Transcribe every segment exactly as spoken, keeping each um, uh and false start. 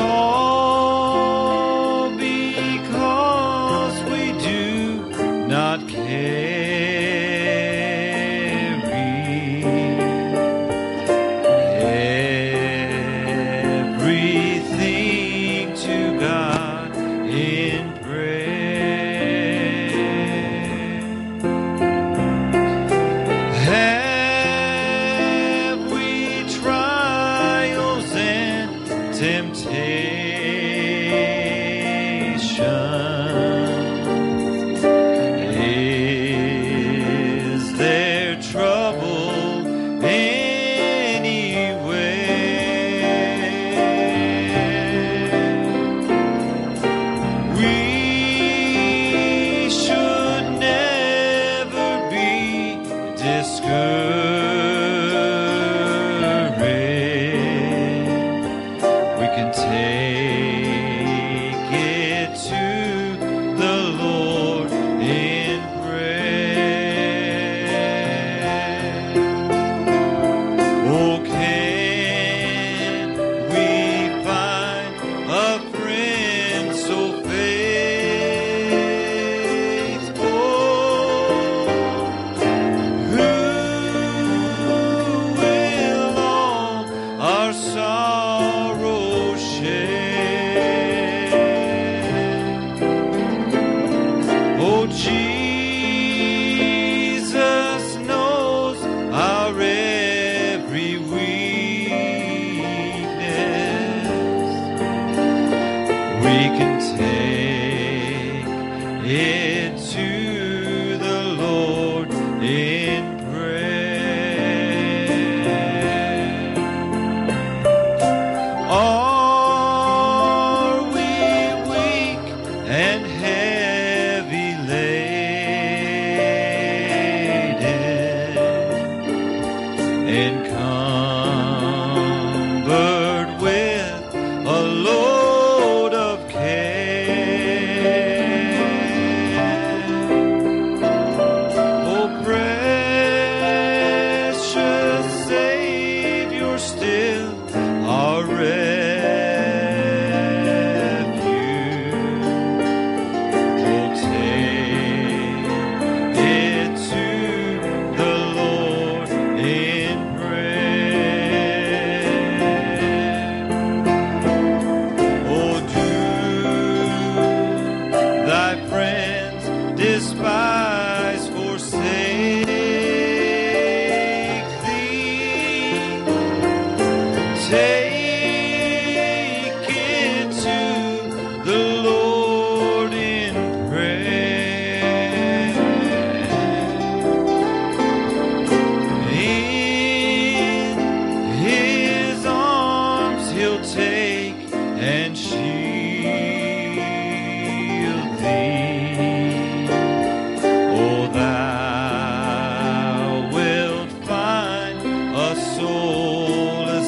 all because we do not carry everything to God in prayer. Have we trials and temptations? Is there trouble anywhere? We should never be discouraged. We can take it to the Lord in prayer. Oh, can we find a friend so faithful, who will all our sorrows share? Oh, Jesus knows our every weakness. We can take it to the Lord in prayer. Are we weak and heavy laden, encumbered with a load of care? Oh, precious Savior, still our refuge. Oh, take it to the Lord in prayer. Oh, do thy friends despise, forsake thee? Take it to the Lord in prayer. In His arms He'll take and shield thee. Oh, thou wilt find a solace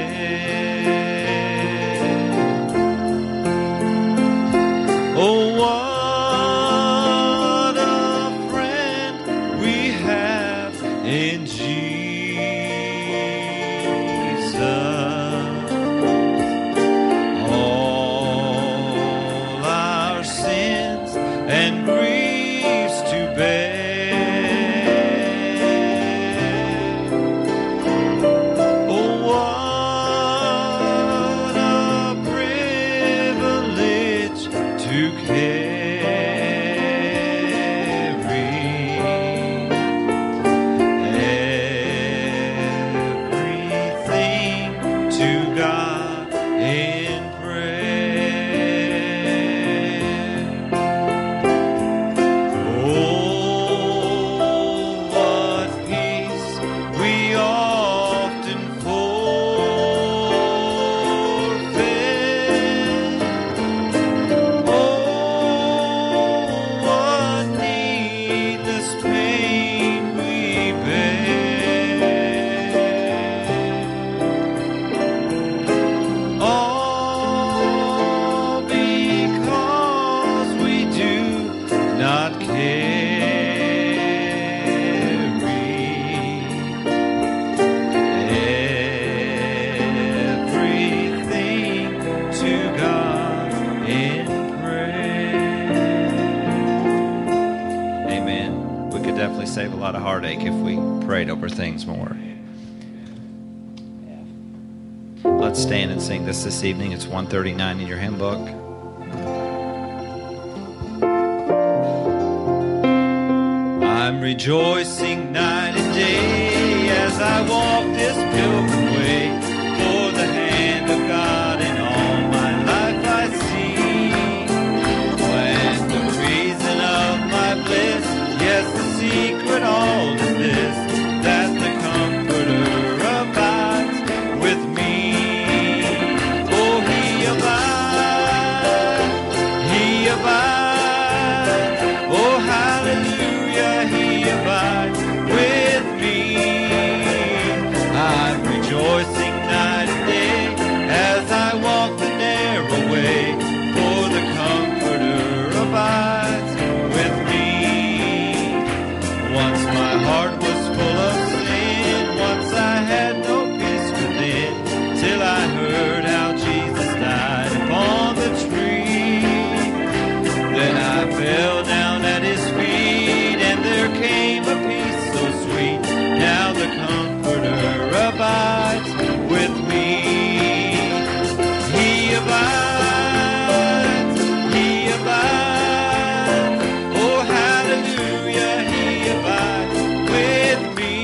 there. Oh, what a friend we have in Jesus. All our sins and griefs to bear. Oh, what a privilege to carry everything to God in prayer. Oh, what peace we often forfeit. Oh, God in prayer. Amen. We could definitely save a lot of heartache if we prayed over things more. Let's stand and sing this this evening. It's one thirty-nine in your hymn book. I'm rejoicing night and day as I walk this pilgrim way, for the hand of God in all my life I see. When the reason of my bliss, yes, the secret all is this, that the Comforter abides with me. Oh, He abides, He abides, oh, hallelujah, He abides with me. I'm rejoicing night and day as I walk the narrow way, for the Comforter abides with me. Once my heart was full of sin, once I had no peace within, till I heard how Jesus died upon the tree. Then I fell down at His feet, and there came a peace so sweet. Now the Comforter abides with me. He abides, He abides, oh hallelujah, He abides with me.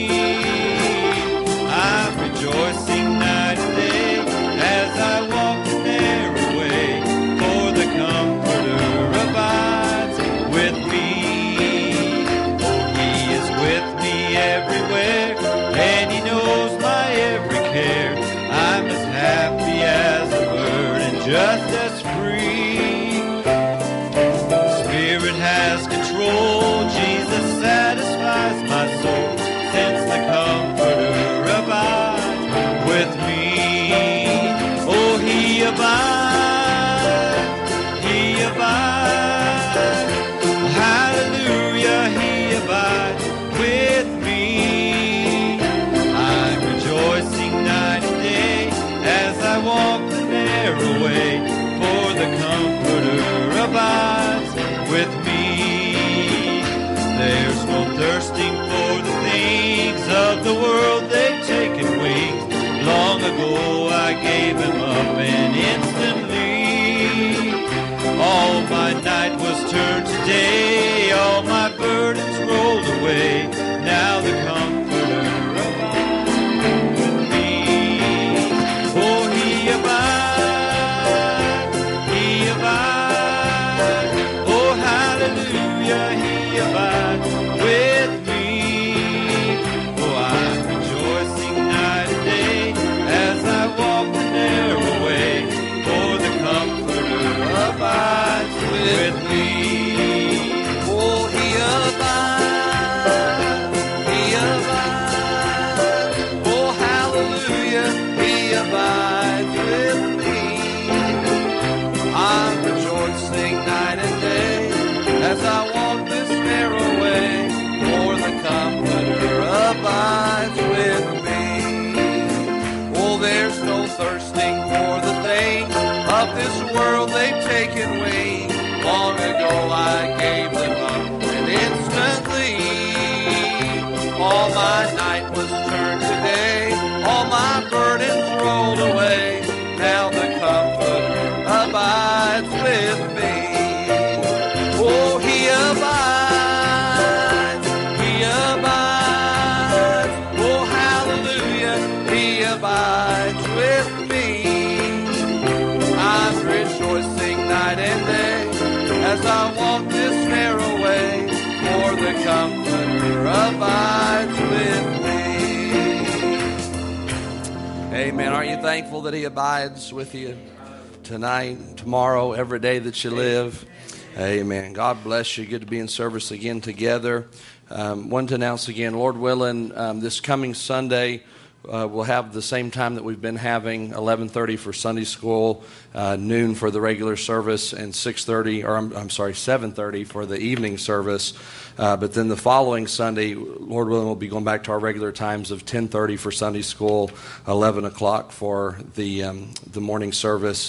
I'm rejoicing night and day as I walk the narrow way, for the Comforter abides with me. Oh, He is with me everywhere, and He knows my every care. I'm as happy as a bird and just as free. Spirit has control, Jesus satisfies my soul, since the Comforter abides with me. Oh, He abides, He abides, hallelujah, He abides with me. I'm rejoicing night and day as I walk the narrow way, for the Comforter abides with me. There's no thirsting for the things of the world, they've taken wings. Long ago I gave Him up, and instantly all my night was turned to day, all my burdens rolled away. Now the Comforter abides with me. Oh, He abides, He abides, oh hallelujah, He abides with me. Oh, I'm rejoicing night and day as I walk the narrow way, for the Comforter abides with me. Oh, He abides, He abides, oh hallelujah, He abides with me. I'm rejoicing night and day as I walk this narrow way, for the Comforter abides with me. Oh, there's no thirsting for the things of this world, they've taken wing. Long ago I gave them up, and instantly all my night was turned to day, all my burdens rolled away. Now the Comforter abides with me. Oh, He abides, He abides, oh hallelujah, He abides with me. I'm rejoicing night and day as I walk this narrow way, for the Comforter abides with me. Amen. Aren't you thankful that He abides with you tonight, tomorrow, every day that you live? Amen. God bless you. Good to be in service again together. Um, wanted to announce again, Lord willing, um, this coming Sunday, Uh, we'll have the same time that we've been having, eleven thirty for Sunday school, uh, noon for the regular service, and six thirty, or I'm, I'm sorry, seven thirty for the evening service. Uh, but then the following Sunday, Lord willing, we'll be going back to our regular times of ten thirty for Sunday school, eleven o'clock for the um, the morning service.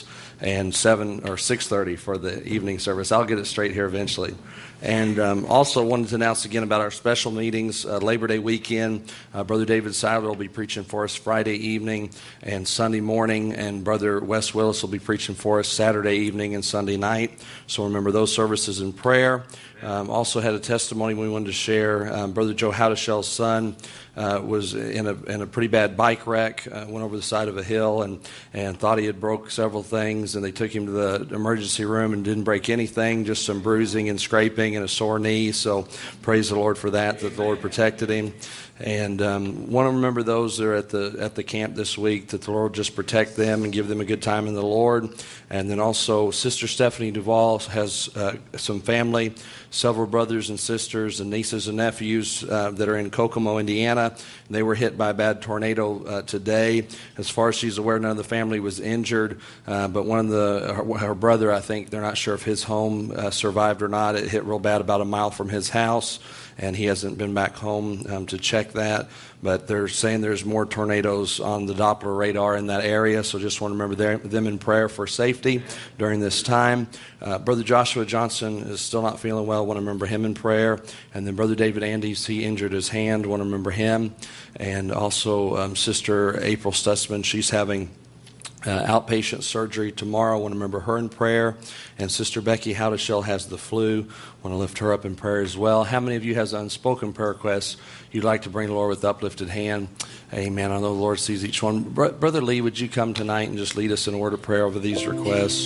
and seven or six thirty for the evening service. I'll get it straight here eventually. And um, also wanted to announce again about our special meetings. Uh, Labor Day weekend, uh, Brother David Seiler will be preaching for us Friday evening and Sunday morning, and Brother Wes Willis will be preaching for us Saturday evening and Sunday night. So remember those services in prayer. Um, also had a testimony we wanted to share. Um, Brother Joe Howdeshell's son uh, was in a in a pretty bad bike wreck, uh, went over the side of a hill and, and thought he had broke several things, and they took him to the emergency room and didn't break anything, just some bruising and scraping and a sore knee. So praise the Lord for that, that the Lord protected him. And um, want to remember those that are at the at the camp this week, that the Lord just protect them and give them a good time in the Lord. And then also Sister Stephanie Duvall has uh, some family, several brothers and sisters and nieces and nephews uh, that are in Kokomo, Indiana. And they were hit by a bad tornado uh, today. As far as she's aware, none of the family was injured, uh, but one of the her, her brother, I think, they're not sure if his home uh, survived or not. It hit real bad about a mile from his house, and he hasn't been back home um, to check that. But they're saying there's more tornadoes on the Doppler radar in that area, so just want to remember their, them in prayer for safety during this time. Uh, Brother Joshua Johnson is still not feeling well. Want to remember him in prayer. And then Brother David Andes, he injured his hand. Want to remember him. And also um, Sister April Stutzman, she's having Uh, outpatient surgery tomorrow. I want to remember her in prayer. And Sister Becky Howdeshell has the flu. Want to lift her up in prayer as well. How many of you has unspoken prayer requests you'd like to bring the Lord with uplifted hand? Amen. I know the Lord sees each one. Br- Brother Lee, would you come tonight and just lead us in a word of prayer over these requests?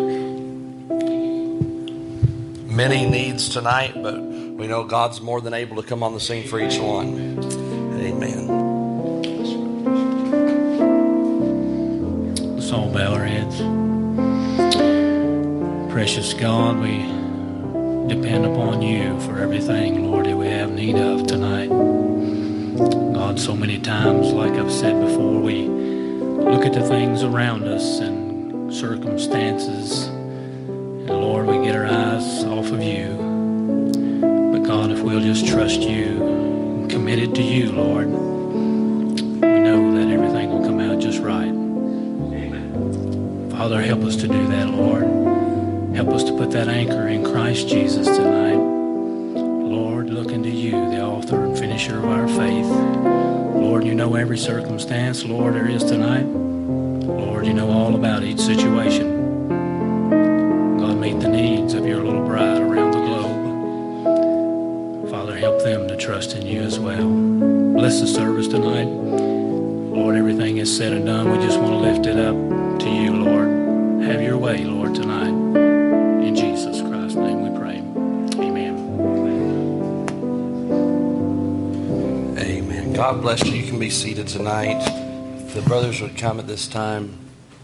Many needs tonight, but we know God's more than able to come on the scene for each one. Amen. All bow our heads. Precious God, we depend upon you for everything, Lord, that we have need of tonight. God, so many times, like I've said before, we look at the things around us and circumstances, and Lord, we get our eyes off of you. But God, if we'll just trust you and commit it to you, Lord, we know that everything will come out just right. Father, help us to do that, Lord. Help us to put that anchor in Christ Jesus tonight. Lord, looking to you, the author and finisher of our faith. Lord, you know every circumstance, Lord, there is tonight. Lord, you know all about each situation. God, meet the needs of your little bride around the globe. Father, help them to trust in you as well. Bless the service tonight. Lord, everything is said and done. We just want to lift it up to you, Lord. Have your way, Lord, tonight. In Jesus Christ's name we pray. Amen. Amen. God bless you. You can be seated tonight. If the brothers would come at this time.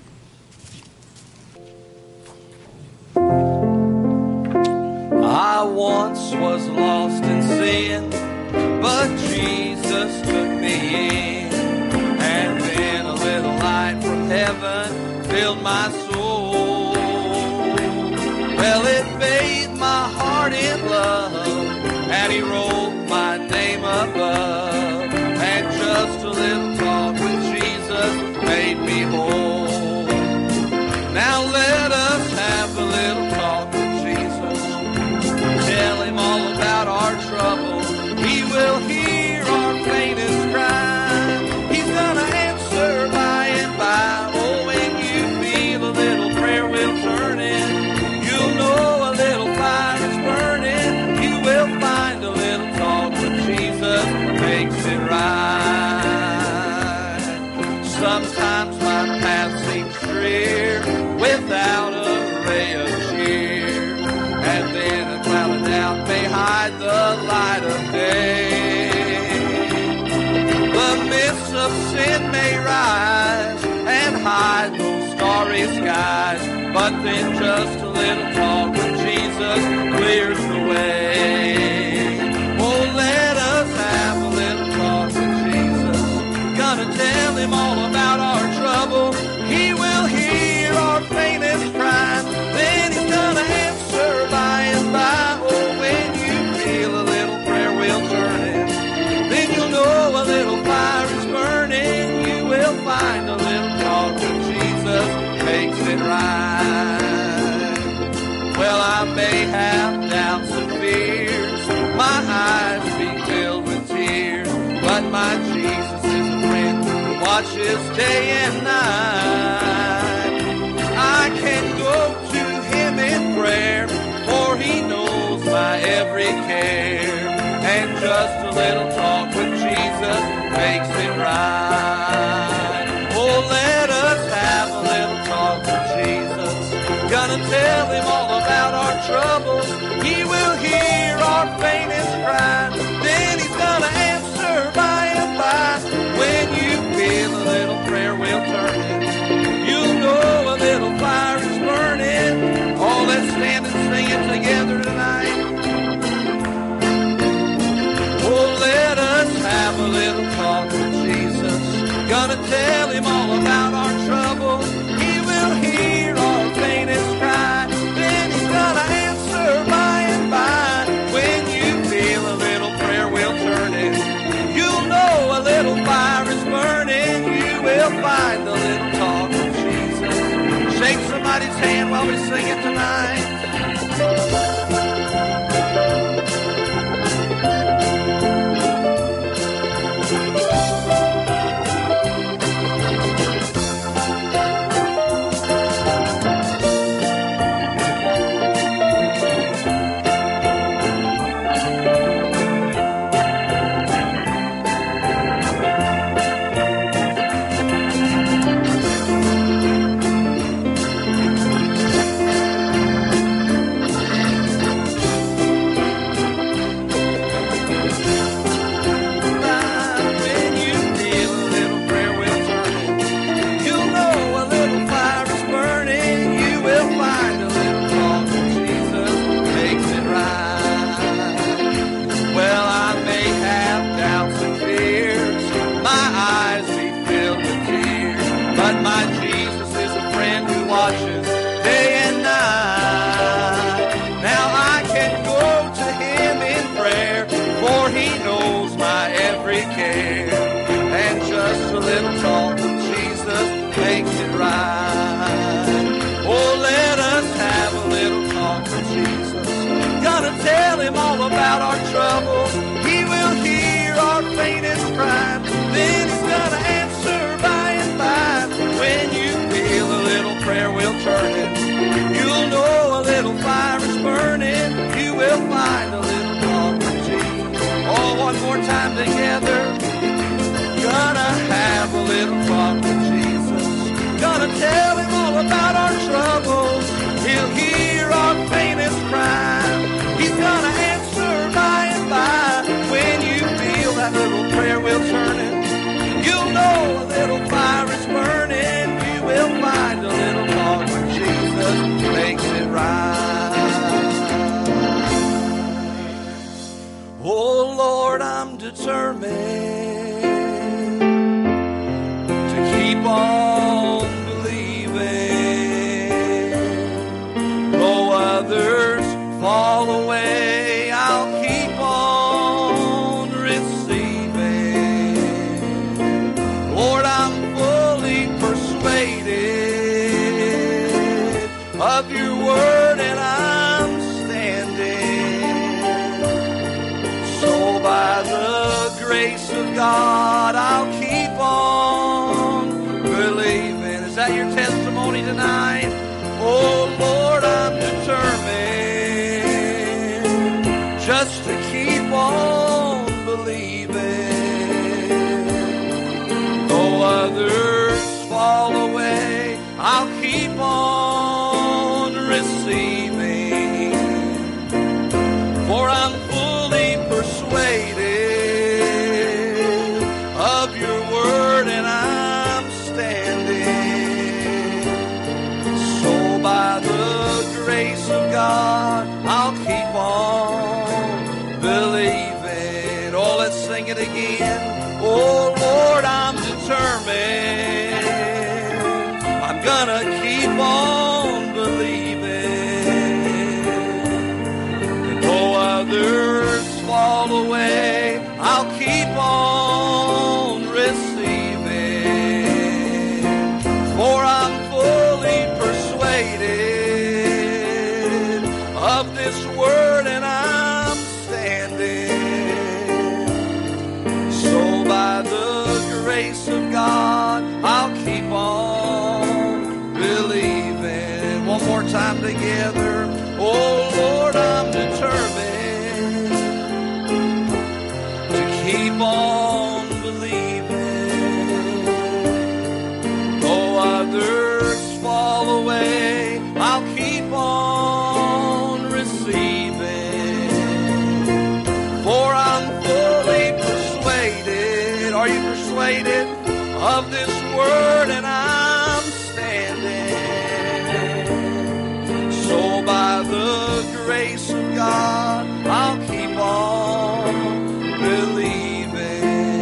I once was lost in sin, but Jesus took me in. And then a little light from heaven filled my soul. Well, it bathed my heart in love, and he wrote my name above. And just a little talk with Jesus made me whole. Now let us have a little talk with Jesus. Tell him all about our trouble. He will hear our faintest cry. He's gonna answer by and by. Oh, when you feel a little prayer will turn in, you'll know a little fire is burning. You will find a little talk with Jesus makes it right. Sometimes my path seems drear without a ray of cheer, and then a cloud of doubt may hide the light of day. The mists of sin may rise and hide those starry skies, but then just a little talk with Jesus clears the way. Oh, let us have a little talk with Jesus. Gonna tell him all about our trouble. He will hear our faintest cry. Then he's gonna answer by and by. Oh, when you feel a little prayer will turn in, then you'll know a little fire is burning. You will find a little talk with Jesus makes it right. may have doubts and fears, my eyes be filled with tears, but my Jesus is a friend who watches day and night. I can go to him in prayer, for he knows my every care, and just a little talk with Jesus makes it right. Oh, let us have a little talk with Jesus. Gonna tell him all about our troubles. He will hear our faintest cry. Then he's gonna answer by and by. When you feel a little prayer wheel turning, you'll know a little fire is burning. Oh, let's stand and sing it together tonight. Oh, let us have a little talk with Jesus. Gonna tell him all about our troubles. He will hear our faintest cry. Then he's gonna answer by and by. When you feel a little prayer wheel turning, you'll know a little fire is burning. You will find a little talk with Jesus. Shake somebody's hand while we sing it tonight. About our troubles, he will hear our faintest cry. Then he's gonna answer by and by. When you feel a little prayer wheel turning, you'll know a little fire is burning. You will find a little talk with Jesus. Oh, one more time together. Gonna have a little talk with Jesus. Gonna tell him all about our troubles. He'll hear our faintest cry. He's gonna answer by and by. When you feel that little prayer wheel turning, you'll know a little fire is burning. You will find a little talk with Jesus makes it right. Oh Lord, I'm determined to keep on believing. Though others fall away, I'll keep on receiving. Lord, I'm fully persuaded of your word, and I'm standing. So by the grace of God, I'll keep on believing. Is that your testimony tonight? Oh Lord, I'm determined just to keep on believing. Though others fall away, I'll keep on receiving. For I'm fully persuaded of your word, and I'm standing. So by the grace of God, I'll keep on believing. Oh, let's sing it again. Oh Lord, I'm determined. I'm gonna keep on believing. And though others fall away, I'll keep on receiving. For I'm fully persuaded of this word, and I'm standing. So by the grace of God, I'll keep on believing. One more time together. Oh Lord, I'm determined to keep on believing. Though others fall away, I'll keep on receiving. For I'm fully persuaded, are you persuaded, of this word, and I'm standing. So by the grace of God, I'll keep on believing.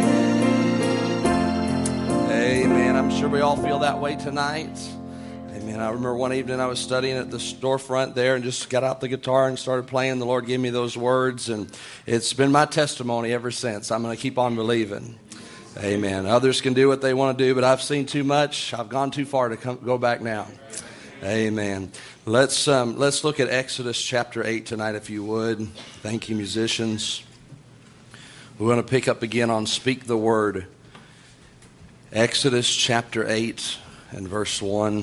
Amen. I'm sure we all feel that way tonight. Amen. I remember one evening I was studying at the storefront there and just got out the guitar and started playing. The Lord gave me those words, and it's been my testimony ever since. I'm going to keep on believing. Amen. Others can do what they want to do, but I've seen too much. I've gone too far to come, go back now. Amen. Let's um, let's look at Exodus chapter eight tonight, if you would. Thank you, musicians. We're going to pick up again on Speak the Word. Exodus chapter eight and verse one.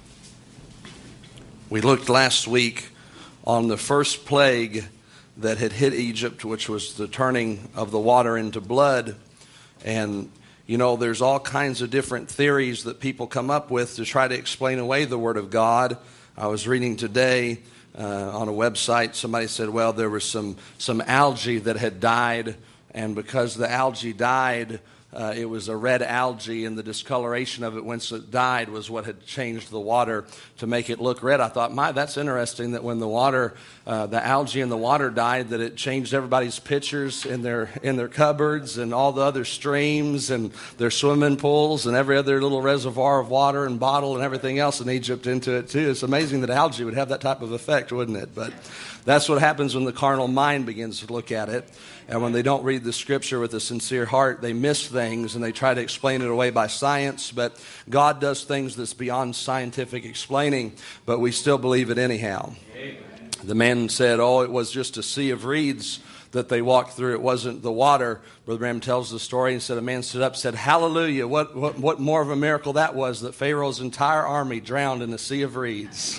We looked last week on the first plague that had hit Egypt, which was the turning of the water into blood. And, you know, there's all kinds of different theories that people come up with to try to explain away the Word of God. I was reading today uh, on a website, somebody said, well, there was some, some algae that had died, and because the algae died, Uh, it was a red algae, and the discoloration of it once it died was what had changed the water to make it look red. I thought, my, that's interesting that when the water, uh, the algae in the water died, that it changed everybody's pictures in their in their cupboards and all the other streams and their swimming pools and every other little reservoir of water and bottle and everything else in Egypt into it too. It's amazing that algae would have that type of effect, wouldn't it? But that's what happens when the carnal mind begins to look at it. And when they don't read the Scripture with a sincere heart, they miss things and they try to explain it away by science. But God does things that's beyond scientific explaining, but we still believe it anyhow. Amen. The man said, oh, it was just a sea of reeds that they walked through. It wasn't the water. Brother Bram tells the story and said a man stood up and said, hallelujah. What, what, what more of a miracle that was, that Pharaoh's entire army drowned in a sea of reeds.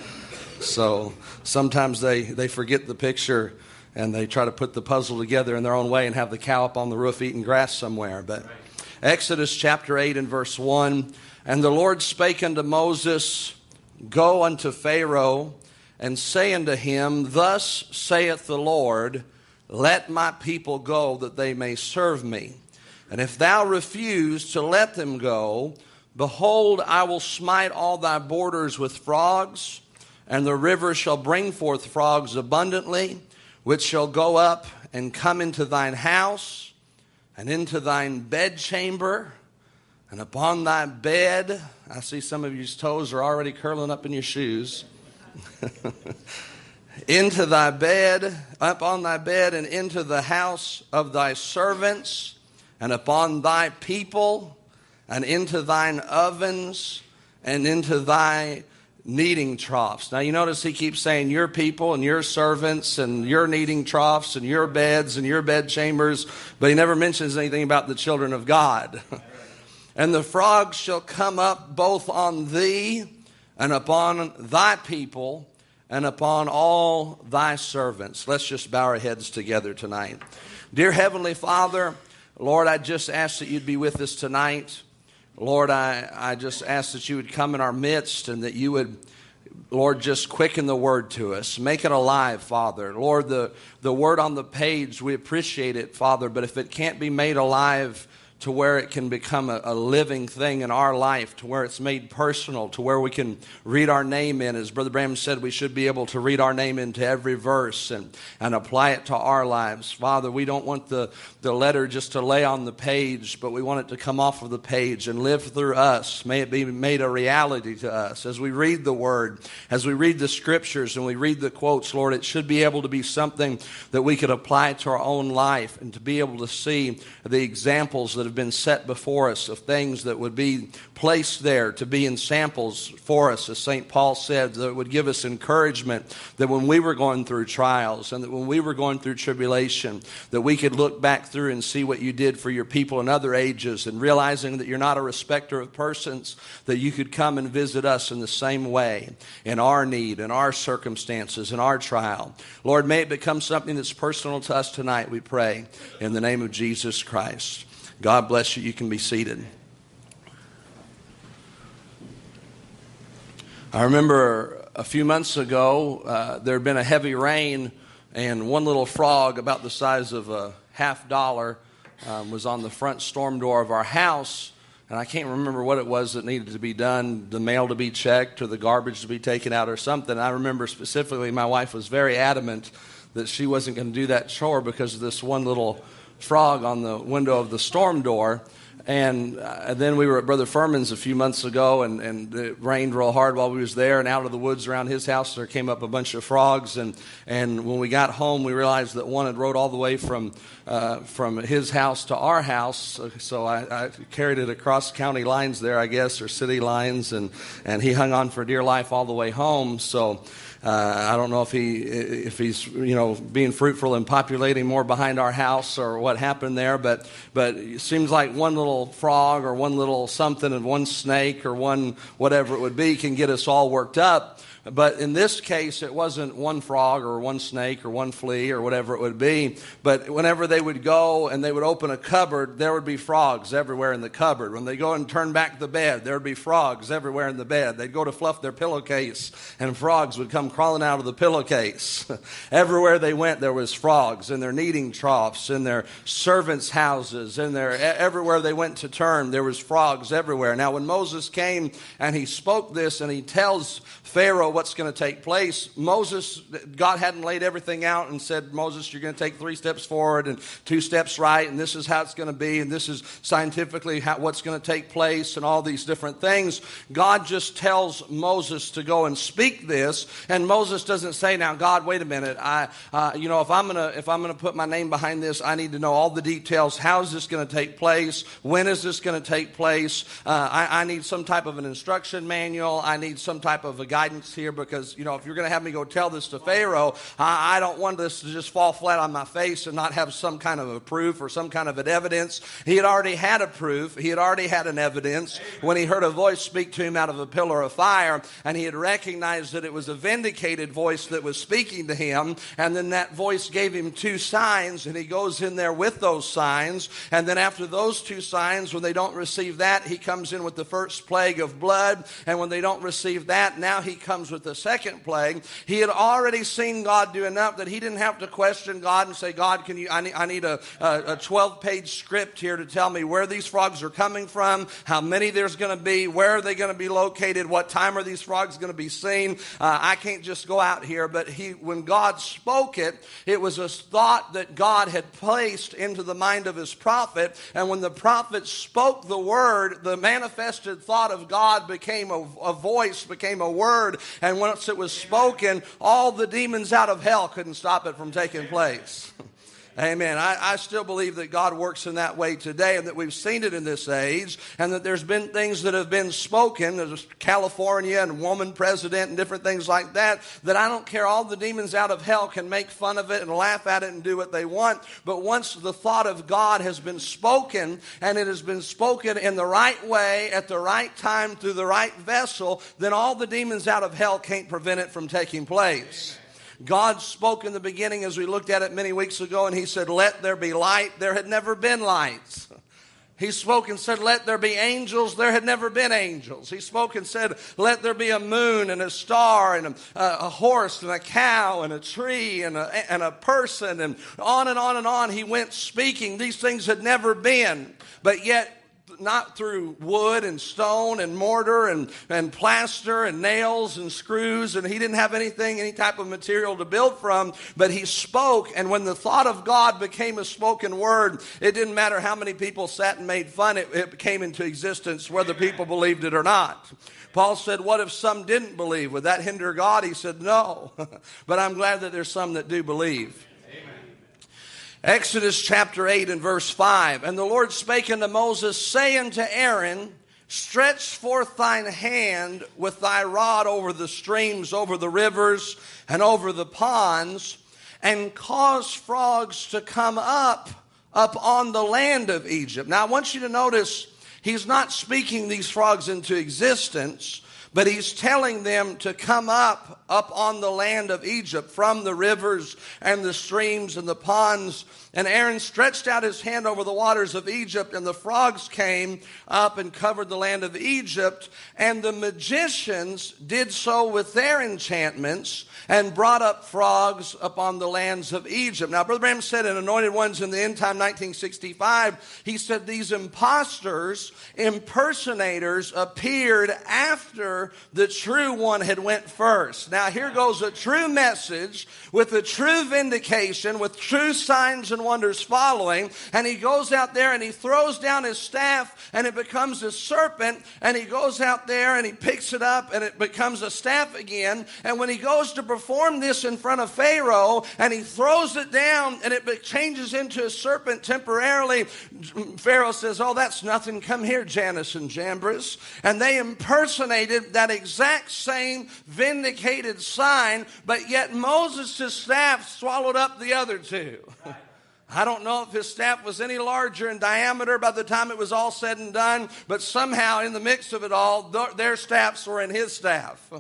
So sometimes they, they forget the picture and they try to put the puzzle together in their own way and have the cow up on the roof eating grass somewhere. But Exodus chapter eight and verse one, and the Lord spake unto Moses, go unto Pharaoh, and say unto him, thus saith the Lord, let my people go, that they may serve me. And if thou refuse to let them go, behold, I will smite all thy borders with frogs, and the river shall bring forth frogs abundantly, which shall go up and come into thine house, and into thine bedchamber, and upon thy bed. I see some of your toes are already curling up in your shoes. Into thy bed, up on thy bed, and into the house of thy servants, and upon thy people, and into thine ovens, and into thy kneading troughs. Now you notice he keeps saying your people and your servants and your kneading troughs and your beds and your bed chambers, but he never mentions anything about the children of God. And the frogs shall come up both on thee and upon thy people and upon all thy servants. Let's just bow our heads together tonight. Dear Heavenly Father, Lord, I just ask that you'd be with us tonight. Lord, I, I just ask that you would come in our midst and that you would, Lord, just quicken the word to us. Make it alive, Father. Lord, the, the word on the page, we appreciate it, Father, but if it can't be made alive to where it can become a, a living thing in our life, to where it's made personal, to where we can read our name in. As Brother Bram said, we should be able to read our name into every verse and, and apply it to our lives. Father, we don't want the, the letter just to lay on the page, but we want it to come off of the page and live through us. May it be made a reality to us. As we read the Word, as we read the Scriptures and we read the quotes, Lord, it should be able to be something that we could apply to our own life and to be able to see the examples that have been set before us, of things that would be placed there to be in samples for us, as Saint Paul said, that would give us encouragement, that when we were going through trials and that when we were going through tribulation, that we could look back through and see what you did for your people in other ages, and realizing that you're not a respecter of persons, that you could come and visit us in the same way, in our need, in our circumstances, in our trial. Lord, may it become something that's personal to us tonight, we pray, in the name of Jesus Christ. God bless you. You can be seated. I remember a few months ago, uh, there had been a heavy rain, and one little frog about the size of a half dollar um, was on the front storm door of our house. And I can't remember what it was that needed to be done, the mail to be checked or the garbage to be taken out or something. I remember specifically my wife was very adamant that she wasn't going to do that chore because of this one little frog on the window of the storm door. And uh, then we were at Brother Furman's a few months ago, and, and it rained real hard while we was there, and out of the woods around his house there came up a bunch of frogs, and, and when we got home we realized that one had rode all the way from uh, from his house to our house, so I, I carried it across county lines there, I guess, or city lines, and, and he hung on for dear life all the way home. So Uh, I don't know if he if he's you know being fruitful and populating more behind our house or what happened there, but but it seems like one little frog or one little something and one snake or one whatever it would be can get us all worked up. But in this case, it wasn't one frog or one snake or one flea or whatever it would be. But whenever they would go and they would open a cupboard, there would be frogs everywhere in the cupboard. When they go and turn back the bed, there would be frogs everywhere in the bed. They'd go to fluff their pillowcase, and frogs would come crawling out of the pillowcase. Everywhere they went, there was frogs in their kneading troughs, in their servants' houses, in their everywhere they went to turn, there was frogs everywhere. Now, when Moses came and he spoke this and he tells Pharaoh what's going to take place, Moses, God hadn't laid everything out and said, Moses, you're going to take three steps forward and two steps right, and this is how it's going to be, and this is scientifically how, what's going to take place, and all these different things. God just tells Moses to go and speak this, and Moses doesn't say, now, God, wait a minute, I, uh, you know, if I'm going to if I'm going to put my name behind this, I need to know all the details. How is this going to take place? When is this going to take place? Uh, I, I need some type of an instruction manual. I need some type of a guidance here, because, you know, if you're going to have me go tell this to Pharaoh, I, I don't want this to just fall flat on my face and not have some kind of a proof or some kind of an evidence. He had already had a proof. He had already had an evidence when he heard a voice speak to him out of a pillar of fire, and he had recognized that it was a vindicated voice that was speaking to him, and then that voice gave him two signs, and he goes in there with those signs, and then after those two signs, when they don't receive that, he comes in with the first plague of blood, and when they don't receive that, now he comes with the second plague. He had already seen God do enough that he didn't have to question God and say, God, can you? I need, I need a, a twelve-page script here to tell me where these frogs are coming from, how many there's going to be, where are they going to be located, what time are these frogs going to be seen. Uh, I can't just go out here. But he, when God spoke it, it was a thought that God had placed into the mind of his prophet. And when the prophet spoke the word, the manifested thought of God became a, a voice, became a word. And once it was spoken, all the demons out of hell couldn't stop it from taking place. Amen. I, I still believe that God works in that way today, and that we've seen it in this age, and that there's been things that have been spoken. There's California and woman president and different things like that, that I don't care. All the demons out of hell can make fun of it and laugh at it and do what they want. But once the thought of God has been spoken, and it has been spoken in the right way, at the right time, through the right vessel, then all the demons out of hell can't prevent it from taking place. God spoke in the beginning, as we looked at it many weeks ago, and he said, let there be light. There had never been light. He spoke and said, let there be angels. There had never been angels. He spoke and said, let there be a moon and a star and a, a horse and a cow and a tree and a, and a person, and on and on and on. He went speaking. These things had never been, but yet not through wood and stone and mortar and, and plaster and nails and screws, and he didn't have anything, any type of material to build from, but he spoke, and when the thought of God became a spoken word, it didn't matter how many people sat and made fun, it, it came into existence whether people believed it or not. Paul said, what if some didn't believe? Would that hinder God? He said, no, but I'm glad that there's some that do believe. Exodus chapter eight and verse five. And the Lord spake unto Moses, saying to Aaron, stretch forth thine hand with thy rod over the streams, over the rivers, and over the ponds, and cause frogs to come up, up on the land of Egypt. Now I want you to notice, he's not speaking these frogs into existence, but he's telling them to come up, up on the land of Egypt from the rivers and the streams and the ponds. And Aaron stretched out his hand over the waters of Egypt, and the frogs came up and covered the land of Egypt. And the magicians did so with their enchantments and brought up frogs upon the lands of Egypt. Now, Brother Branham said in Anointed Ones in the End Time nineteen sixty-five, he said these imposters, impersonators appeared after the true one had went first. Now, here goes a true message with a true vindication, with true signs and wonders following. And he goes out there and he throws down his staff and it becomes a serpent. And he goes out there and he picks it up and it becomes a staff again. And when he goes to perform this in front of Pharaoh and he throws it down and it changes into a serpent temporarily, Pharaoh says, oh, that's nothing. Come here, Jannes and Jambres. And they impersonated that exact same vindicated sign, but yet Moses' staff swallowed up the other two. I don't know if his staff was any larger in diameter by the time it was all said and done, but somehow in the mix of it all, their staffs were in his staff.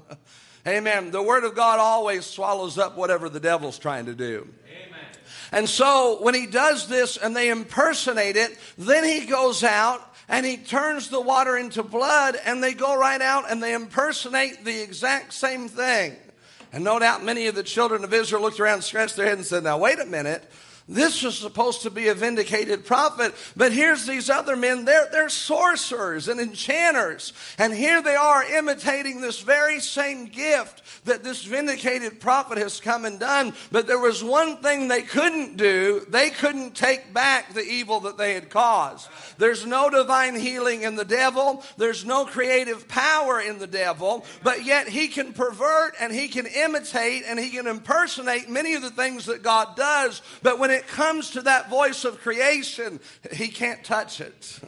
Amen. The Word of God always swallows up whatever the devil's trying to do. Amen. And so when he does this and they impersonate it, then he goes out and he turns the water into blood, and they go right out and they impersonate the exact same thing. And no doubt many of the children of Israel looked around, scratched their head and said, now wait a minute. This was supposed to be a vindicated prophet, but here's these other men, they're, they're sorcerers and enchanters. And here they are imitating this very same gift that this vindicated prophet has come and done. But there was one thing they couldn't do. They couldn't take back the evil that they had caused. There's no divine healing in the devil. There's no creative power in the devil. But yet he can pervert and he can imitate and he can impersonate many of the things that God does. But when it comes to that voice of creation, he can't touch it.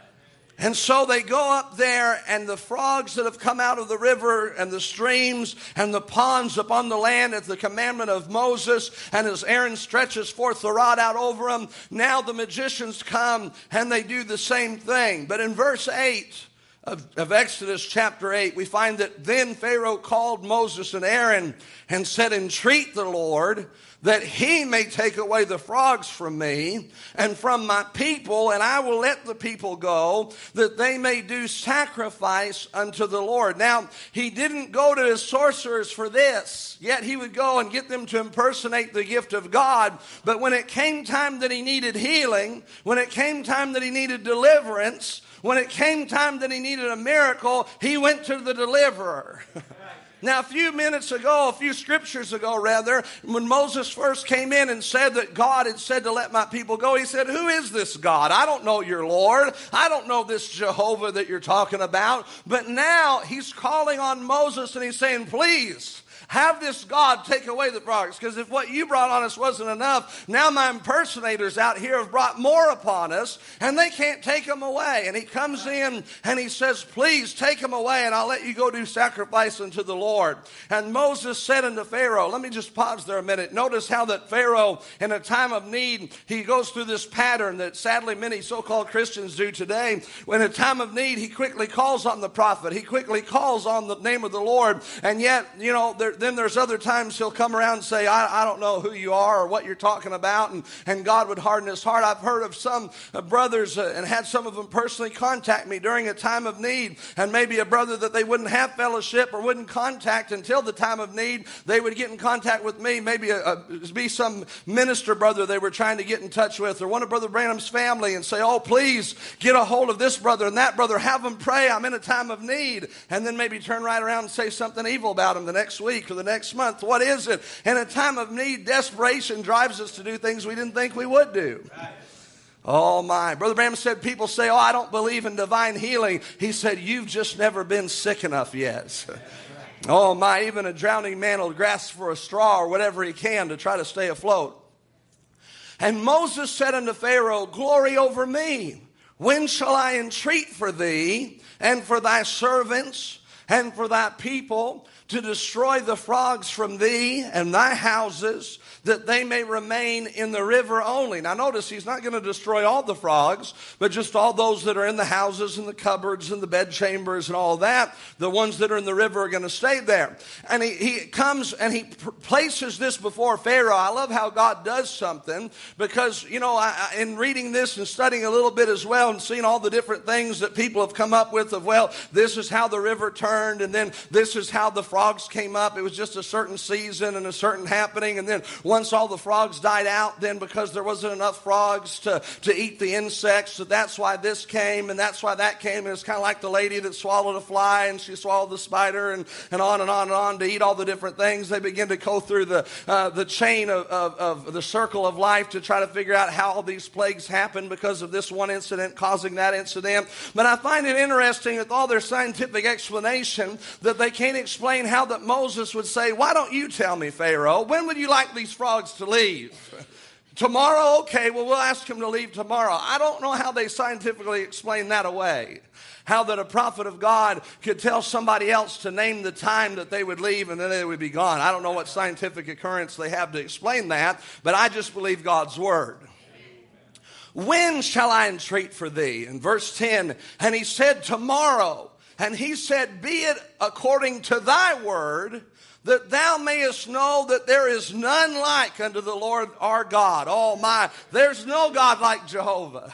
And so they go up there, and the frogs that have come out of the river and the streams and the ponds upon the land at the commandment of Moses, and as Aaron stretches forth the rod out over them, now the magicians come and they do the same thing. But in verse eight of, of Exodus chapter eight, we find that then Pharaoh called Moses and Aaron and said, entreat the Lord that he may take away the frogs from me and from my people, and I will let the people go, that they may do sacrifice unto the Lord. Now, he didn't go to his sorcerers for this, yet he would go and get them to impersonate the gift of God. But when it came time that he needed healing, when it came time that he needed deliverance, when it came time that he needed a miracle, he went to the deliverer. Now, a few minutes ago, a few scriptures ago, rather, when Moses first came in and said that God had said to let my people go, he said, who is this God? I don't know your Lord. I don't know this Jehovah that you're talking about. But now he's calling on Moses and he's saying, please, have this God take away the frogs, because if what you brought on us wasn't enough, now my impersonators out here have brought more upon us, and they can't take them away. And he comes in and he says, please take them away, and I'll let you go do sacrifice unto the Lord. And Moses said unto Pharaoh, let me just pause there a minute. Notice how that Pharaoh, in a time of need, he goes through this pattern that sadly many so-called Christians do today. When in a time of need, he quickly calls on the prophet. He quickly calls on the name of the Lord. And yet, you know, there then there's other times he'll come around and say, I, I don't know who you are or what you're talking about, and, and God would harden his heart. I've heard of some uh, brothers uh, and had some of them personally contact me during a time of need, and maybe a brother that they wouldn't have fellowship or wouldn't contact until the time of need, they would get in contact with me, maybe a, a, be some minister brother they were trying to get in touch with, or one of Brother Branham's family, and say, oh, please get a hold of this brother and that brother, have them pray, I'm in a time of need, and then maybe turn right around and say something evil about him the next week or the next month. What is it? In a time of need, desperation drives us to do things we didn't think we would do. Right. Oh my. Brother Branham said, people say, oh, I don't believe in divine healing. He said, you've just never been sick enough yet. Right. Oh my, even a drowning man will grasp for a straw or whatever he can to try to stay afloat. And Moses said unto Pharaoh, glory over me. When shall I entreat for thee and for thy servants and for thy people to destroy the frogs from thee and thy houses, that they may remain in the river only? Now notice, he's not going to destroy all the frogs, but just all those that are in the houses and the cupboards and the bed chambers and all that. The ones that are in the river are going to stay there. And he, he comes and he pr- places this before Pharaoh. I love how God does something, because, you know, I, I, in reading this and studying a little bit as well and seeing all the different things that people have come up with of, well, this is how the river turned, and then this is how the frogs came up. It was just a certain season and a certain happening, and then once all the frogs died out, then because there wasn't enough frogs to, to eat the insects, so that's why this came, and that's why that came. And it's kind of like the lady that swallowed a fly, and she swallowed the spider, and, and on and on and on to eat all the different things. They begin to go through the uh, the chain of, of, of the circle of life to try to figure out how all these plagues happen because of this one incident causing that incident. But I find it interesting with all their scientific explanation that they can't explain how that Moses would say, why don't you tell me, Pharaoh, when would you like these frogs to leave? Tomorrow? Okay, well, we'll ask him to leave tomorrow. I don't know how they scientifically explain that away. How that a prophet of God could tell somebody else to name the time that they would leave and then they would be gone. I don't know what scientific occurrence they have to explain that, but I just believe God's word. When shall I entreat for thee? In verse ten, and he said, tomorrow. And he said, be it according to thy word, that thou mayest know that there is none like unto the Lord our God. Oh my, there's no God like Jehovah.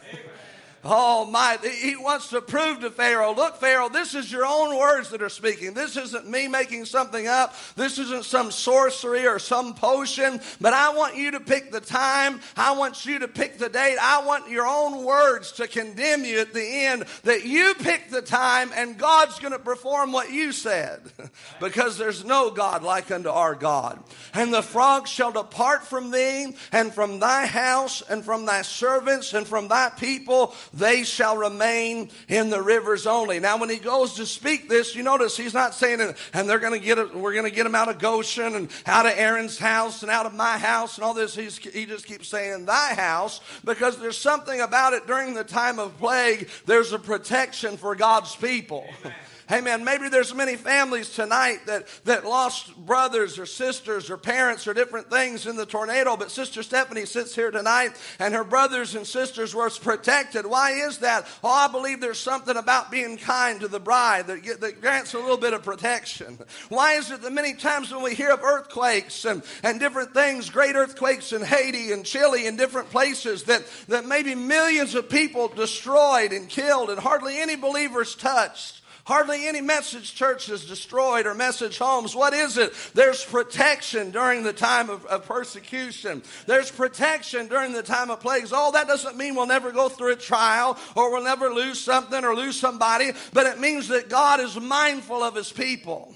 Oh my, he wants to prove to Pharaoh, look, Pharaoh, this is your own words that are speaking. This isn't me making something up. This isn't some sorcery or some potion, but I want you to pick the time. I want you to pick the date. I want your own words to condemn you at the end, that you pick the time and God's going to perform what you said, because there's no God like unto our God. And the frogs shall depart from thee and from thy house and from thy servants and from thy people. They shall remain in the rivers only. Now, when he goes to speak this, you notice he's not saying, and they're going to get it, we're going to get them out of Goshen and out of Aaron's house and out of my house and all this. He's, he just keeps saying thy house, because there's something about it during the time of plague. There's a protection for God's people. Amen. Hey man, maybe there's many families tonight that, that lost brothers or sisters or parents or different things in the tornado, but Sister Stephanie sits here tonight and her brothers and sisters were protected. Why is that? Oh, I believe there's something about being kind to the bride that, get, that grants a little bit of protection. Why is it that many times when we hear of earthquakes and, and different things, great earthquakes in Haiti and Chile and different places, that, that maybe millions of people destroyed and killed and hardly any believers touched? Hardly any message churches destroyed or message homes. What is it? There's protection during the time of, of persecution. There's protection during the time of plagues. Oh, that doesn't mean we'll never go through a trial or we'll never lose something or lose somebody, but it means that God is mindful of his people.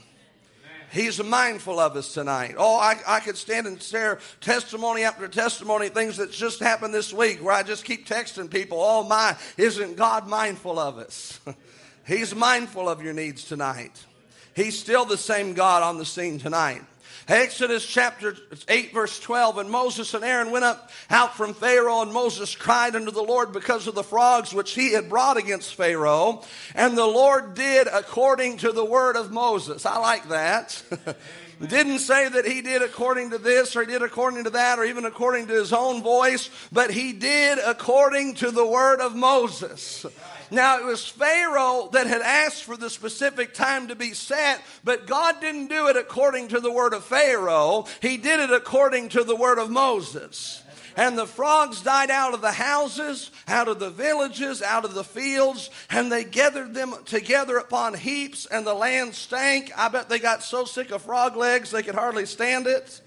He's mindful of us tonight. Oh, I, I could stand and share testimony after testimony, things that just happened this week where I just keep texting people, oh my, isn't God mindful of us? He's mindful of your needs tonight. He's still the same God on the scene tonight. Exodus chapter eight, verse twelve, and Moses and Aaron went up out from Pharaoh, and Moses cried unto the Lord because of the frogs which he had brought against Pharaoh. And the Lord did according to the word of Moses. I like that. Didn't say that he did according to this or he did according to that or even according to his own voice, but he did according to the word of Moses. Now, it was Pharaoh that had asked for the specific time to be set, but God didn't do it according to the word of Pharaoh. He did it according to the word of Moses. And the frogs died out of the houses, out of the villages, out of the fields, and they gathered them together upon heaps, and the land stank. I bet they got so sick of frog legs they could hardly stand it.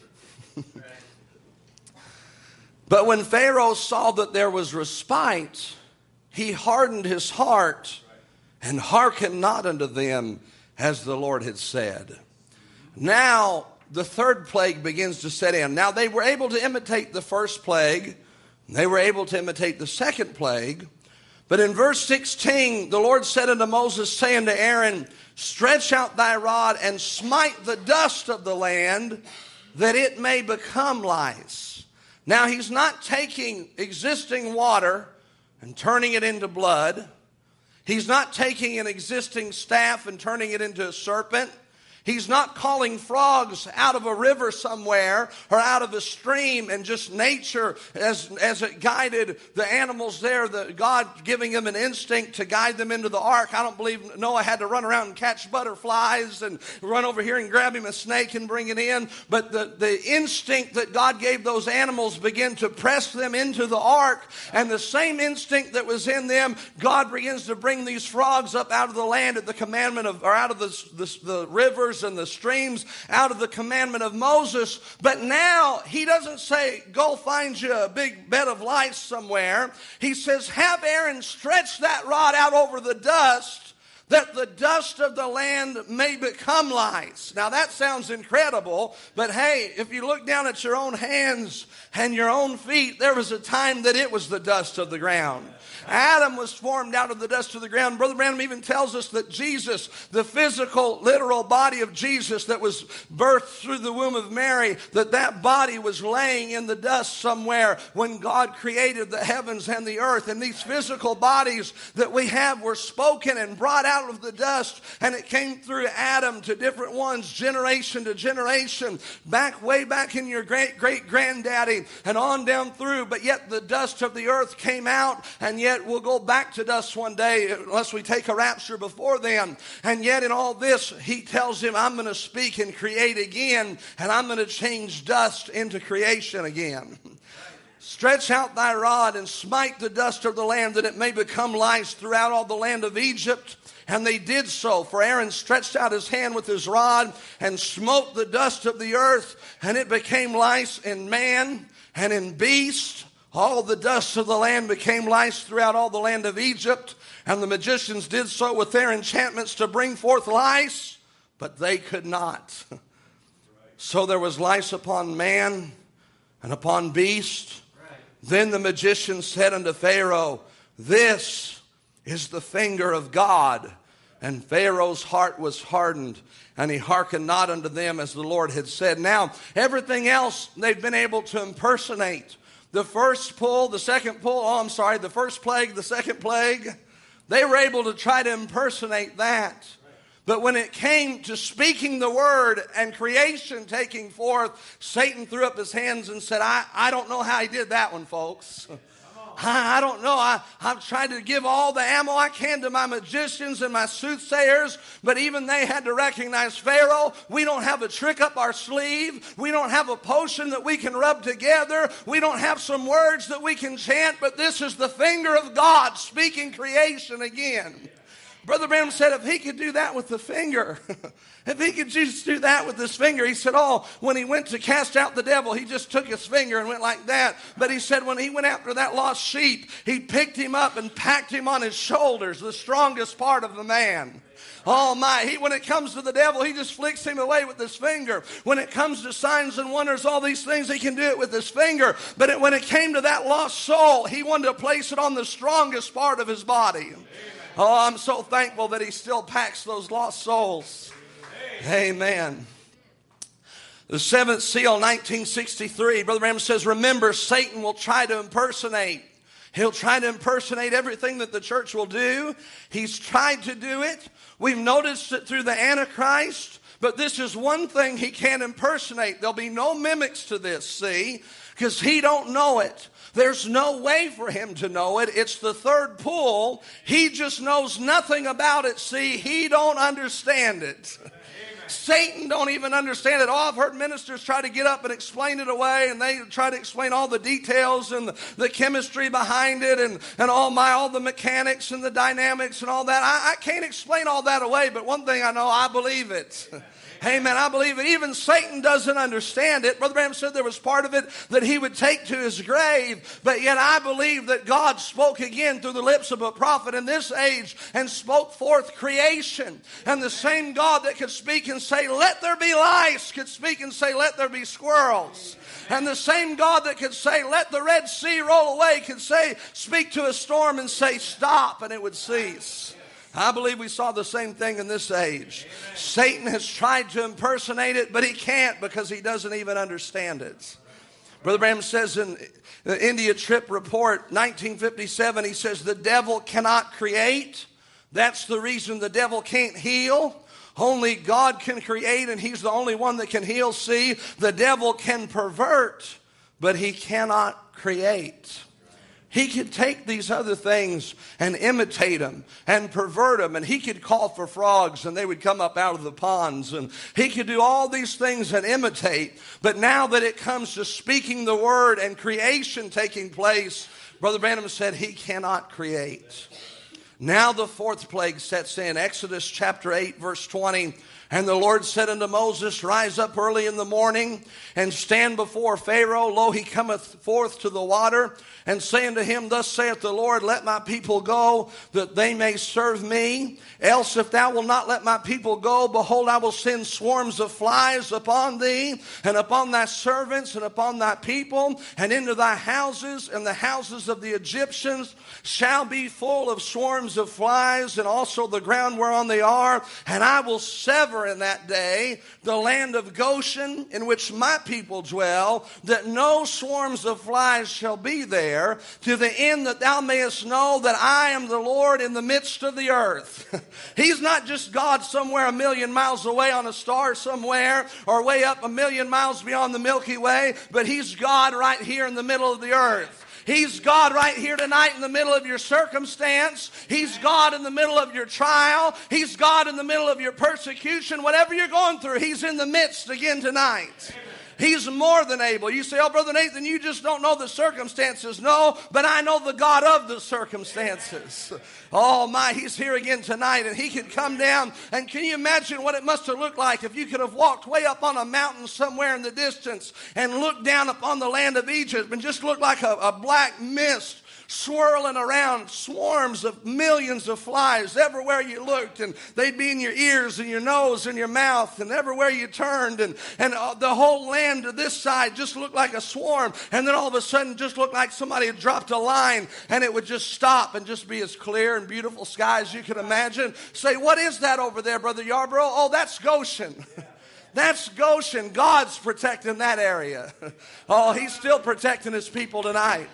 But when Pharaoh saw that there was respite, he hardened his heart and hearkened not unto them as the Lord had said. Now the third plague begins to set in. Now they were able to imitate the first plague. They were able to imitate the second plague. But in verse sixteen, the Lord said unto Moses, saying to Aaron, stretch out thy rod and smite the dust of the land, that it may become lice. Now, he's not taking existing water and turning it into blood. He's not taking an existing staff and turning it into a serpent. He's not calling frogs out of a river somewhere or out of a stream and just nature as, as it guided the animals there, the God giving them an instinct to guide them into the ark. I don't believe Noah had to run around and catch butterflies and run over here and grab him a snake and bring it in. But the, the instinct that God gave those animals began to press them into the ark. And the same instinct that was in them, God begins to bring these frogs up out of the land at the commandment of, or out of the, the, the rivers and the streams out of the commandment of Moses. But now he doesn't say, go find you a big bed of lice somewhere. He says, have Aaron stretch that rod out over the dust, that the dust of the land may become lice. Now that sounds incredible, but hey, if you look down at your own hands and your own feet, there was a time that it was the dust of the ground. Adam was formed out of the dust of the ground. Brother Branham even tells us that Jesus, the physical, literal body of Jesus that was birthed through the womb of Mary, that that body was laying in the dust somewhere when God created the heavens and the earth. And these physical bodies that we have were spoken and brought out of the dust, and it came through Adam to different ones, generation to generation, back way back in your great great granddaddy and on down through. But yet the dust of the earth came out, and yet we'll go back to dust one day unless we take a rapture before then. And yet in all this, he tells him, I'm going to speak and create again, and I'm going to change dust into creation again. Stretch out thy rod and smite the dust of the land, that it may become lice throughout all the land of Egypt. And they did so, for Aaron stretched out his hand with his rod and smote the dust of the earth, and it became lice in man and in beast. All the dust of the land became lice throughout all the land of Egypt, and the magicians did so with their enchantments to bring forth lice, but they could not. So there was lice upon man and upon beast. Then the magicians said unto Pharaoh, this is the finger of God. And Pharaoh's heart was hardened, and he hearkened not unto them as the Lord had said. Now, everything else they've been able to impersonate. The first pull, the second pull, oh, I'm sorry, the first plague, the second plague, they were able to try to impersonate that. But when it came to speaking the word and creation taking forth, Satan threw up his hands and said, I, I don't know how he did that one, folks. I, I don't know. I, I've tried to give all the ammo I can to my magicians and my soothsayers, but even they had to recognize, Pharaoh, we don't have a trick up our sleeve. We don't have a potion that we can rub together. We don't have some words that we can chant, but this is the finger of God speaking creation again. Brother Branham said if he could do that with the finger, if he could just do that with his finger, he said, oh, when he went to cast out the devil, he just took his finger and went like that. But he said when he went after that lost sheep, he picked him up and packed him on his shoulders, the strongest part of the man. Oh my, he, when it comes to the devil, he just flicks him away with his finger. When it comes to signs and wonders, all these things, he can do it with his finger. But it, when it came to that lost soul, he wanted to place it on the strongest part of his body. Amen. Oh, I'm so thankful that he still packs those lost souls. Amen. Amen. The seventh seal, nineteen sixty-three, Brother Branham says, remember, Satan will try to impersonate. He'll try to impersonate everything that the church will do. He's tried to do it. We've noticed it through the Antichrist. But this is one thing he can't impersonate. There'll be no mimics to this, see, because he don't know it. There's no way for him to know it. It's the third pull. He just knows nothing about it. See, he don't understand it. Amen. Satan don't even understand it. Oh, I've heard ministers try to get up and explain it away, and they try to explain all the details and the, the chemistry behind it and, and all my all the mechanics and the dynamics and all that. I, I can't explain all that away, but one thing I know, I believe it. Amen. I believe it. Even Satan doesn't understand it. Brother Branham said there was part of it that he would take to his grave. But yet I believe that God spoke again through the lips of a prophet in this age and spoke forth creation. And the same God that could speak and say, let there be lice, could speak and say, let there be squirrels. And the same God that could say, let the Red Sea roll away, could say, speak to a storm and say, stop, and it would cease. I believe we saw the same thing in this age. Amen. Satan has tried to impersonate it, but he can't because he doesn't even understand it. Brother Branham says in the India Trip Report, nineteen fifty-seven, he says, the devil cannot create. That's the reason the devil can't heal. Only God can create, and he's the only one that can heal. See, the devil can pervert, but he cannot create. He could take these other things and imitate them and pervert them. And he could call for frogs and they would come up out of the ponds. And he could do all these things and imitate. But now that it comes to speaking the word and creation taking place, Brother Branham said he cannot create. Now the fourth plague sets in. Exodus chapter eight, verse twenty. And the Lord said unto Moses, rise up early in the morning and stand before Pharaoh. Lo, he cometh forth to the water. And say unto him, thus saith the Lord, let my people go, that they may serve me. Else if thou wilt not let my people go, behold, I will send swarms of flies upon thee, and upon thy servants, and upon thy people, and into thy houses, and the houses of the Egyptians shall be full of swarms of flies, and also the ground whereon they are. And I will sever in that day the land of Goshen, in which my people dwell, that no swarms of flies shall be there, to the end that thou mayest know that I am the Lord in the midst of the earth. He's not just God somewhere a million miles away on a star somewhere, or way up a million miles beyond the Milky Way, but he's God right here in the middle of the earth. He's God right here tonight in the middle of your circumstance. He's God in the middle of your trial. He's God in the middle of your persecution. Whatever you're going through, he's in the midst again tonight. He's more than able. You say, oh, Brother Nathan, you just don't know the circumstances. No, but I know the God of the circumstances. Oh, my, he's here again tonight, and he could come down. And can you imagine what it must have looked like if you could have walked way up on a mountain somewhere in the distance and looked down upon the land of Egypt and just looked like a, a black mist swirling around, swarms of millions of flies everywhere you looked, and they'd be in your ears and your nose and your mouth and everywhere you turned, and, and uh, the whole land to this side just looked like a swarm, and then all of a sudden just looked like somebody had dropped a line, and it would just stop and just be as clear and beautiful sky as you can imagine. Say, what is that over there, Brother Yarborough? Oh, that's Goshen. That's Goshen. God's protecting that area. Oh, he's still protecting his people tonight.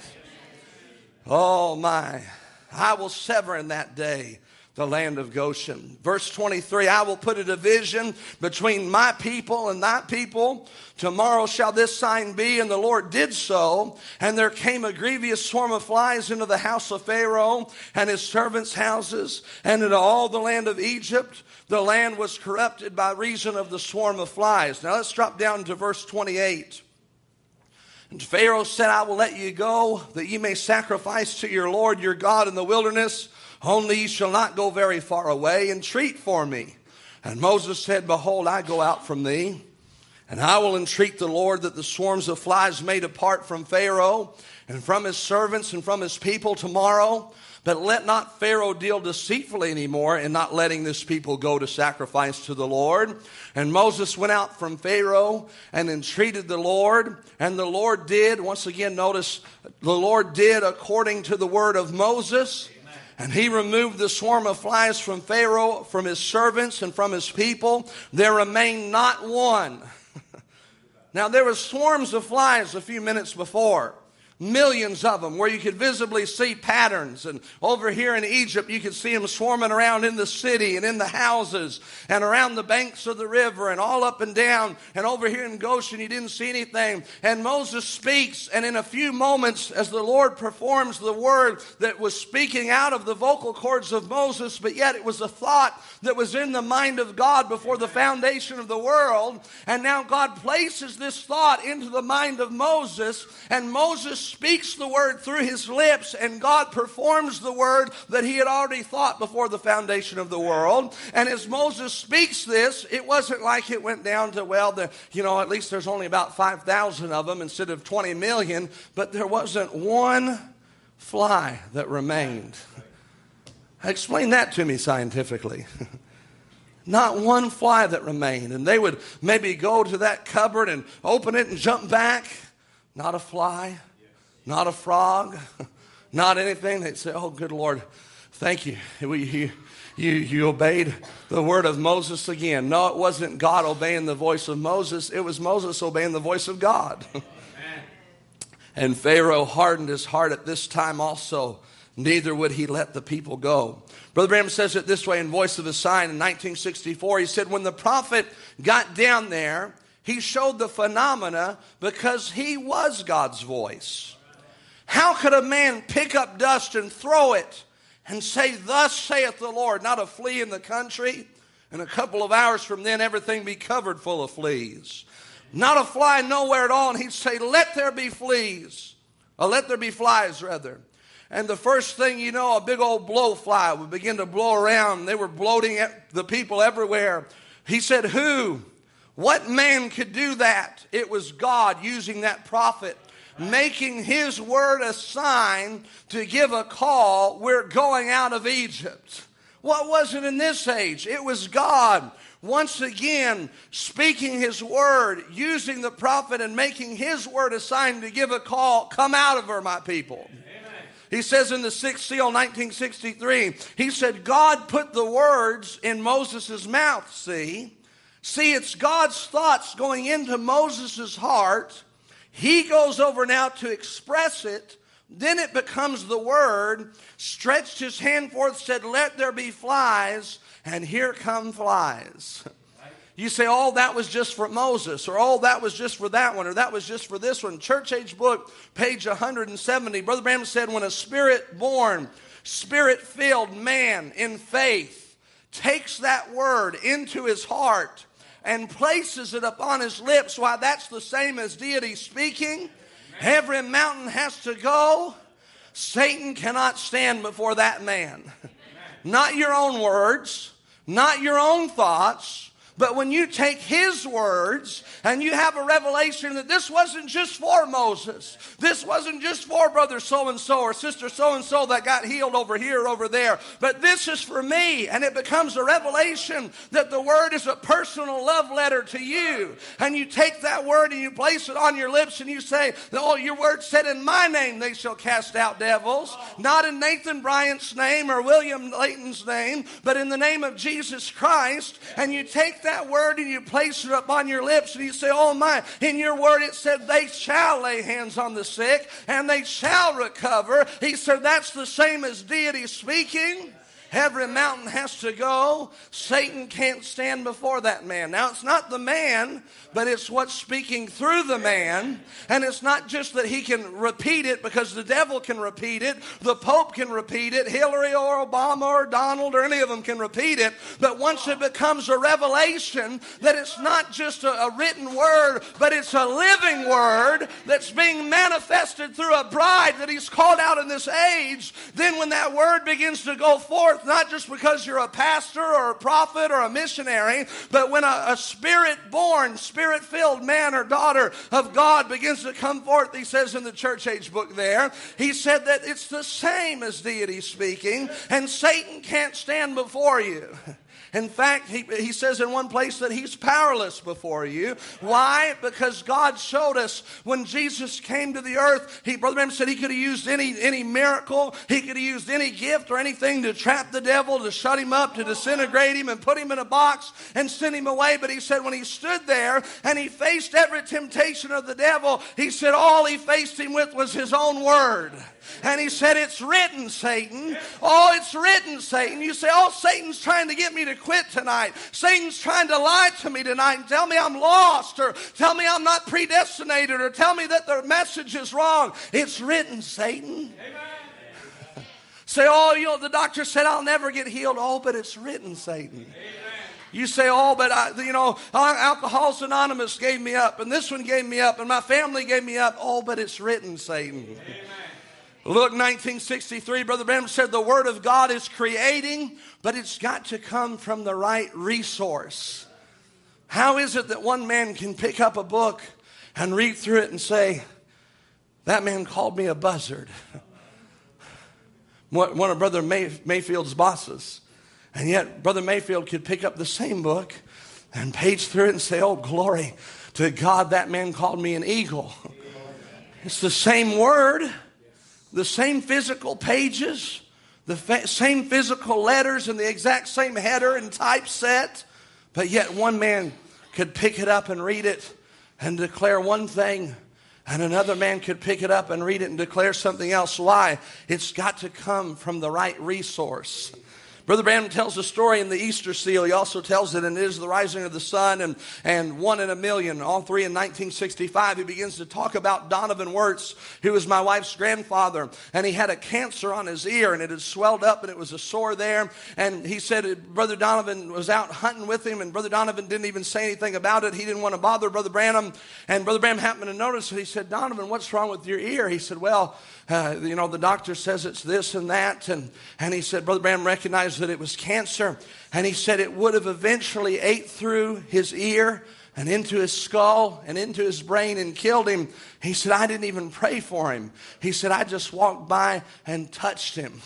Oh my, I will sever in that day the land of Goshen. Verse twenty-three, I will put a division between my people and thy people. Tomorrow shall this sign be, and the Lord did so. And there came a grievous swarm of flies into the house of Pharaoh and his servants' houses, and into all the land of Egypt. The land was corrupted by reason of the swarm of flies. Now let's drop down to verse twenty-eight. And Pharaoh said, I will let you go, that ye may sacrifice to your Lord your God in the wilderness. Only ye shall not go very far away. Entreat for me. And Moses said, behold, I go out from thee. And I will entreat the Lord that the swarms of flies may depart from Pharaoh and from his servants and from his people tomorrow. But let not Pharaoh deal deceitfully anymore in not letting this people go to sacrifice to the Lord. And Moses went out from Pharaoh and entreated the Lord. And the Lord did, once again notice, the Lord did according to the word of Moses. Amen. And he removed the swarm of flies from Pharaoh, from his servants, and from his people. There remained not one. Now there were swarms of flies a few minutes before. Millions of them, where you could visibly see patterns. And over here in Egypt, you could see them swarming around in the city and in the houses and around the banks of the river and all up and down. And over here in Goshen, you didn't see anything. And Moses speaks, and in a few moments, as the Lord performs the word that was speaking out of the vocal cords of Moses, but yet it was a thought that was in the mind of God before the foundation of the world. And now God places this thought into the mind of Moses, and Moses speaks the word through his lips, and God performs the word that he had already thought before the foundation of the world. And as Moses speaks this, it wasn't like it went down to, well, the, you know, at least there's only about five thousand of them instead of twenty million, but there wasn't one fly that remained. Explain that to me scientifically. Not one fly that remained. And they would maybe go to that cupboard and open it and jump back. Not a fly. Not a frog, not anything. They'd say, oh, good Lord, thank you. You, you, you obeyed the word of Moses again. No, it wasn't God obeying the voice of Moses. It was Moses obeying the voice of God. And Pharaoh hardened his heart at this time also, neither would he let the people go. Brother Branham says it this way in Voice of a Sign in nineteen sixty-four. He said, when the prophet got down there, he showed the phenomena because he was God's voice. How could a man pick up dust and throw it and say, thus saith the Lord, not a flea in the country, and a couple of hours from then everything be covered full of fleas? Not a fly nowhere at all, and he'd say, let there be fleas, or let there be flies rather. And the first thing you know, a big old blowfly would begin to blow around. They were bloating at the people everywhere. He said, who? What man could do that? It was God using that prophet, making his word a sign to give a call. We're going out of Egypt. What was it in this age? It was God once again speaking his word, using the prophet and making his word a sign to give a call. Come out of her, my people. He says in the sixth seal, nineteen sixty-three, he said, God put the words in Moses' mouth, see? See, it's God's thoughts going into Moses' heart. He goes over now to express it. Then it becomes the word. Stretched his hand forth, said, let there be flies. And here come flies. You say, oh, that was just for Moses, or oh, that was just for that one, or that was just for this one. Church Age book, page one hundred seventy. Brother Branham said, when a spirit-born, spirit-filled man in faith takes that word into his heart and places it upon his lips, why, that's the same as deity speaking. Every mountain has to go. Satan cannot stand before that man. Not your own words, not your own thoughts, but when you take his words and you have a revelation that this wasn't just for Moses, this wasn't just for brother so-and-so or sister so-and-so that got healed over here or over there, but this is for me, and it becomes a revelation that the word is a personal love letter to you. And you take that word and you place it on your lips and you say, oh, your word said, in my name they shall cast out devils. Not in Nathan Bryant's name or William Layton's name, but in the name of Jesus Christ. And you take that that word and you place it upon your lips and you say, oh my, in your word it said they shall lay hands on the sick and they shall recover. He said that's the same as deity speaking. Every mountain has to go. Satan can't stand before that man. Now, it's not the man, but it's what's speaking through the man. And it's not just that he can repeat it, because the devil can repeat it. The Pope can repeat it. Hillary or Obama or Donald or any of them can repeat it. But once it becomes a revelation that it's not just a, a written word, but it's a living word that's being manifested through a bride that he's called out in this age, then when that word begins to go forth, not just because you're a pastor or a prophet or a missionary, but when a, a spirit-born, spirit-filled man or daughter of God begins to come forth, he says in the Church Age book there, he said that it's the same as deity speaking, and Satan can't stand before you. In fact, he, he says in one place that he's powerless before you. Why? Because God showed us when Jesus came to the earth, he, Brother Branham said he could have used any, any miracle, he could have used any gift or anything to trap the devil, to shut him up, to disintegrate him and put him in a box and send him away. But he said when he stood there and he faced every temptation of the devil, he said all he faced him with was his own word. And he said, it's written, Satan. Oh, it's written, Satan. You say, oh, Satan's trying to get me to quit tonight. Satan's trying to lie to me tonight and tell me I'm lost, or tell me I'm not predestinated, or tell me that the message is wrong. It's written, Satan. Amen. Say, oh, you know, the doctor said I'll never get healed. Oh, but it's written, Satan. Amen. You say, oh, but I, you know, Alcoholics Anonymous gave me up, and this one gave me up, and my family gave me up. Oh, but it's written, Satan. Amen. Look, nineteen sixty-three, Brother Branham said the Word of God is creating, but it's got to come from the right resource. How is it that one man can pick up a book and read through it and say, that man called me a buzzard? One of Brother May, Mayfield's bosses. And yet Brother Mayfield could pick up the same book and page through it and say, oh, glory to God, that man called me an eagle. It's the same word. The same physical pages, the fa- same physical letters, and the exact same header and typeset, but yet one man could pick it up and read it and declare one thing, And another man could pick it up and read it and declare something else. Why? It's got to come from the right resource. Brother Branham tells a story in the Easter seal. He also tells it in It Is the Rising of the Sun and, and One in a Million, all three in nineteen sixty-five. He begins to talk about Donovan Wirtz, who was my wife's grandfather. And he had a cancer on his ear, and it had swelled up, and it was a sore there. And he said Brother Donovan was out hunting with him, and Brother Donovan didn't even say anything about it. He didn't want to bother Brother Branham. And Brother Branham happened to notice it. He said, Donovan, what's wrong with your ear? He said, well, uh, you know, the doctor says it's this and that. And, and he said, Brother Branham recognized that it was cancer. And he said it would have eventually ate through his ear and into his skull and into his brain and killed him. He said, I didn't even pray for him. He said, I just walked by and touched him.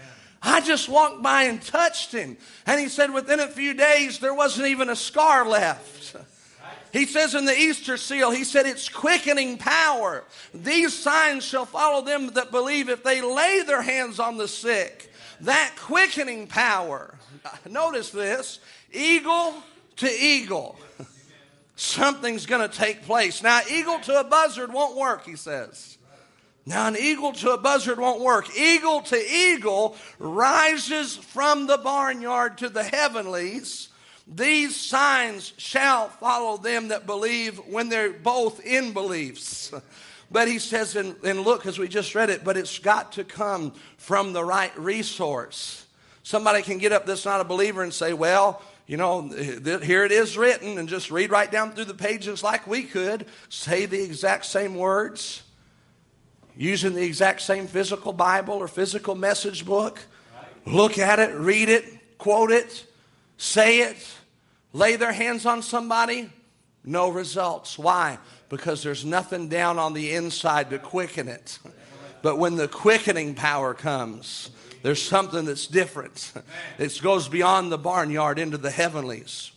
I just walked by and touched him. And he said within a few days, there wasn't even a scar left. He says in the Easter seal, he said, it's quickening power. These signs shall follow them that believe if they lay their hands on the sick. That quickening power. Notice this. Eagle to eagle. Something's going to take place. Now, eagle to a buzzard won't work, he says. Now, an eagle to a buzzard won't work. Eagle to eagle rises from the barnyard to the heavenlies. These signs shall follow them that believe when they're both in beliefs. But he says, and, and look, as we just read it, but it's got to come from the right resource. Somebody can get up that's not a believer and say, well, you know, th- here it is written, and just read right down through the pages like we could, say the exact same words, using the exact same physical Bible or physical message book. Look at it, read it, quote it, say it, lay their hands on somebody. No results. Why? Because there's nothing down on the inside to quicken it. But when the quickening power comes, there's something that's different. It goes beyond the barnyard into the heavenlies.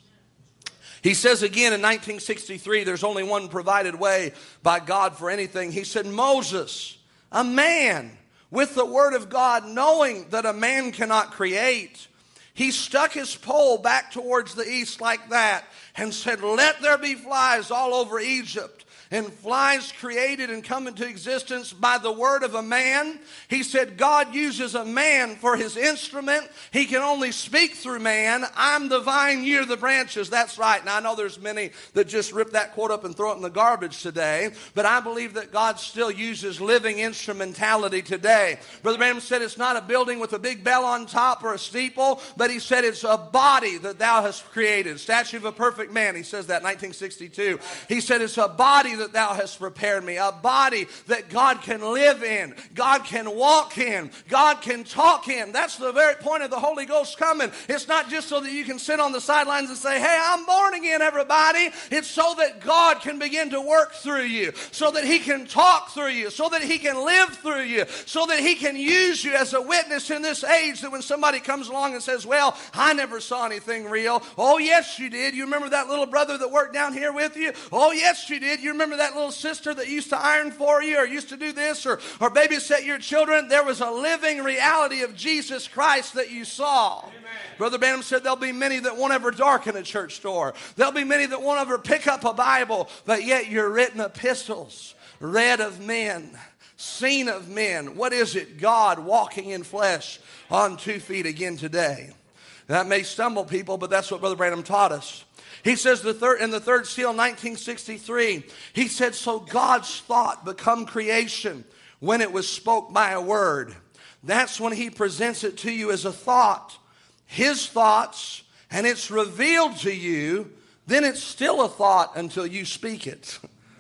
He says again in nineteen sixty-three, there's only one provided way by God for anything. He said, Moses, a man with the word of God, knowing that a man cannot create, he stuck his pole back towards the east like that and said, let there be flies all over Egypt. And flies created and come into existence by the word of a man. He said God uses a man for his instrument. He can only speak through man. I'm the vine, you're the branches. That's right. Now I know there's many that just rip that quote up and throw it in the garbage today. But I believe that God still uses living instrumentality today. Brother Branham said it's not a building with a big bell on top or a steeple. But he said it's a body that thou hast created. Statue of a perfect man. He says that in nineteen sixty-two. He said it's a body that thou hast prepared me, a body that God can live in, God can walk in, God can talk in. That's the very point of the Holy Ghost coming. It's not just so that you can sit on the sidelines and say, hey, I'm born again, everybody. It's so that God can begin to work through you, so that he can talk through you, so that he can live through you, so that he can use you as a witness in this age, that when somebody comes along and says, well, I never saw anything real. Oh, yes, you did. You remember that little brother that worked down here with you? Oh, yes, you did. You remember that little sister that used to iron for you or used to do this or, or babysit your children? There was a living reality of Jesus Christ that you saw. Amen. Brother Branham said there'll be many that won't ever darken a church door. There'll be many that won't ever pick up a Bible, but yet you're written epistles, read of men, seen of men. What is it? God walking in flesh on two feet again today. That may stumble people, but that's what Brother Branham taught us. He says the third, in the third seal, nineteen sixty-three, he said, so God's thought become creation when it was spoke by a word. That's when he presents it to you as a thought, his thoughts, and it's revealed to you. Then it's still a thought until you speak it.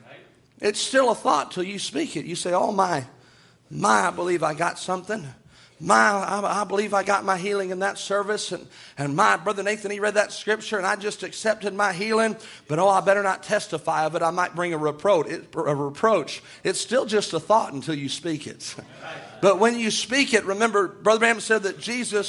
It's still a thought till you speak it. You say, oh my, my, I believe I got something. My, I, I believe I got my healing in that service. And, and my brother Nathan, he read that scripture and I just accepted my healing. But oh, I better not testify of it. I might bring a reproach. It, a reproach. It's still just a thought until you speak it. But when you speak it, remember, Brother Branham said that Jesus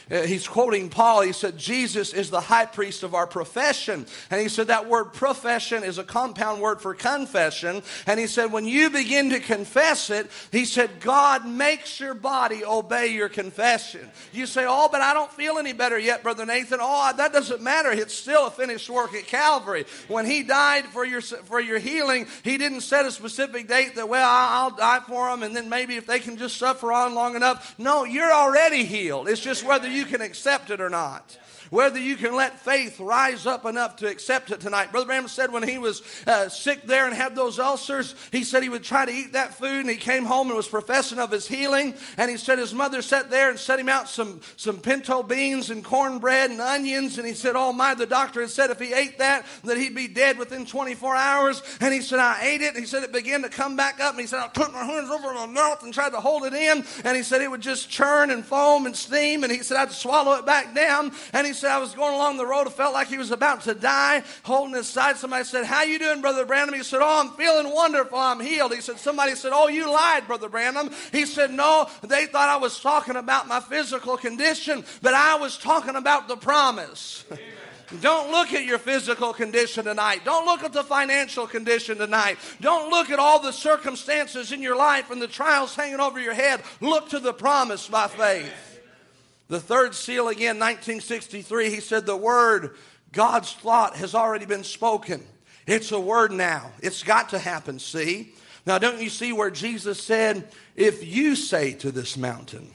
uh, he's quoting Paul. He said, Jesus is the high priest of our profession. And he said that word profession is a compound word for confession. And he said, when you begin to confess it, he said, God makes your body obey your confession. You say, oh, but I don't feel any better yet, Brother Nathan. Oh, that doesn't matter. It's still a finished work at Calvary. When he died for your for your healing, he didn't set a specific date that, well, I'll die for them, and then maybe if they can just suffer on long enough. No, you're already healed. It's just whether you can accept it or not. Whether you can let faith rise up enough to accept it tonight. Brother Branham said when he was uh, sick there and had those ulcers, he said he would try to eat that food, and he came home and was professing of his healing. And he said his mother sat there and set him out some, some pinto beans and cornbread and onions. And he said, oh my, the doctor had said if he ate that, that he'd be dead within twenty-four hours. And he said, I ate it. And he said it began to come back up. And he said, I put my hands over my mouth and tried to hold it in. And he said it would just churn and foam and steam. And he said I'd swallow it back down. And he said I was going along the road. I felt like he was about to die, holding his side. Somebody said, how you doing, Brother Branham? He said, oh, I'm feeling wonderful. I'm healed. He said, somebody said, oh, you lied, Brother Branham. He said, no, they thought I was talking about my physical condition, but I was talking about the promise. Don't look at your physical condition tonight. Don't look at the financial condition tonight. Don't look at all the circumstances in your life and the trials hanging over your head. Look to the promise by faith. The third seal again, nineteen sixty-three, he said the word, God's thought has already been spoken. It's a word now. It's got to happen, see? Now, don't you see where Jesus said, if you say to this mountain,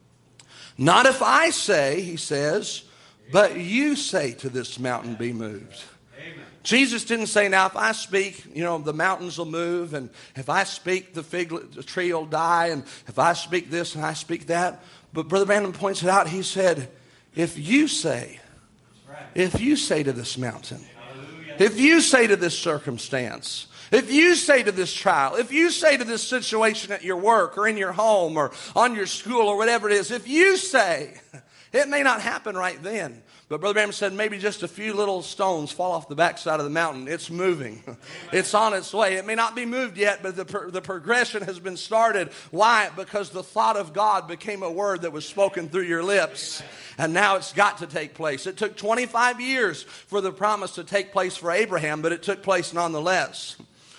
not if I say, he says, but you say to this mountain, be moved. Amen. Jesus didn't say, now if I speak, you know, the mountains will move, and if I speak, the fig the tree will die, and if I speak this and I speak that. But Brother Branham points it out. He said, if you say, if you say to this mountain, if you say to this circumstance, if you say to this trial, if you say to this situation at your work or in your home or on your school or whatever it is, if you say, it may not happen right then. But Brother Branham said maybe just a few little stones fall off the backside of the mountain. It's moving. It's on its way. It may not be moved yet, but the, the progression has been started. Why? Because the thought of God became a word that was spoken through your lips. And now it's got to take place. It took twenty-five years for the promise to take place for Abraham, but it took place nonetheless.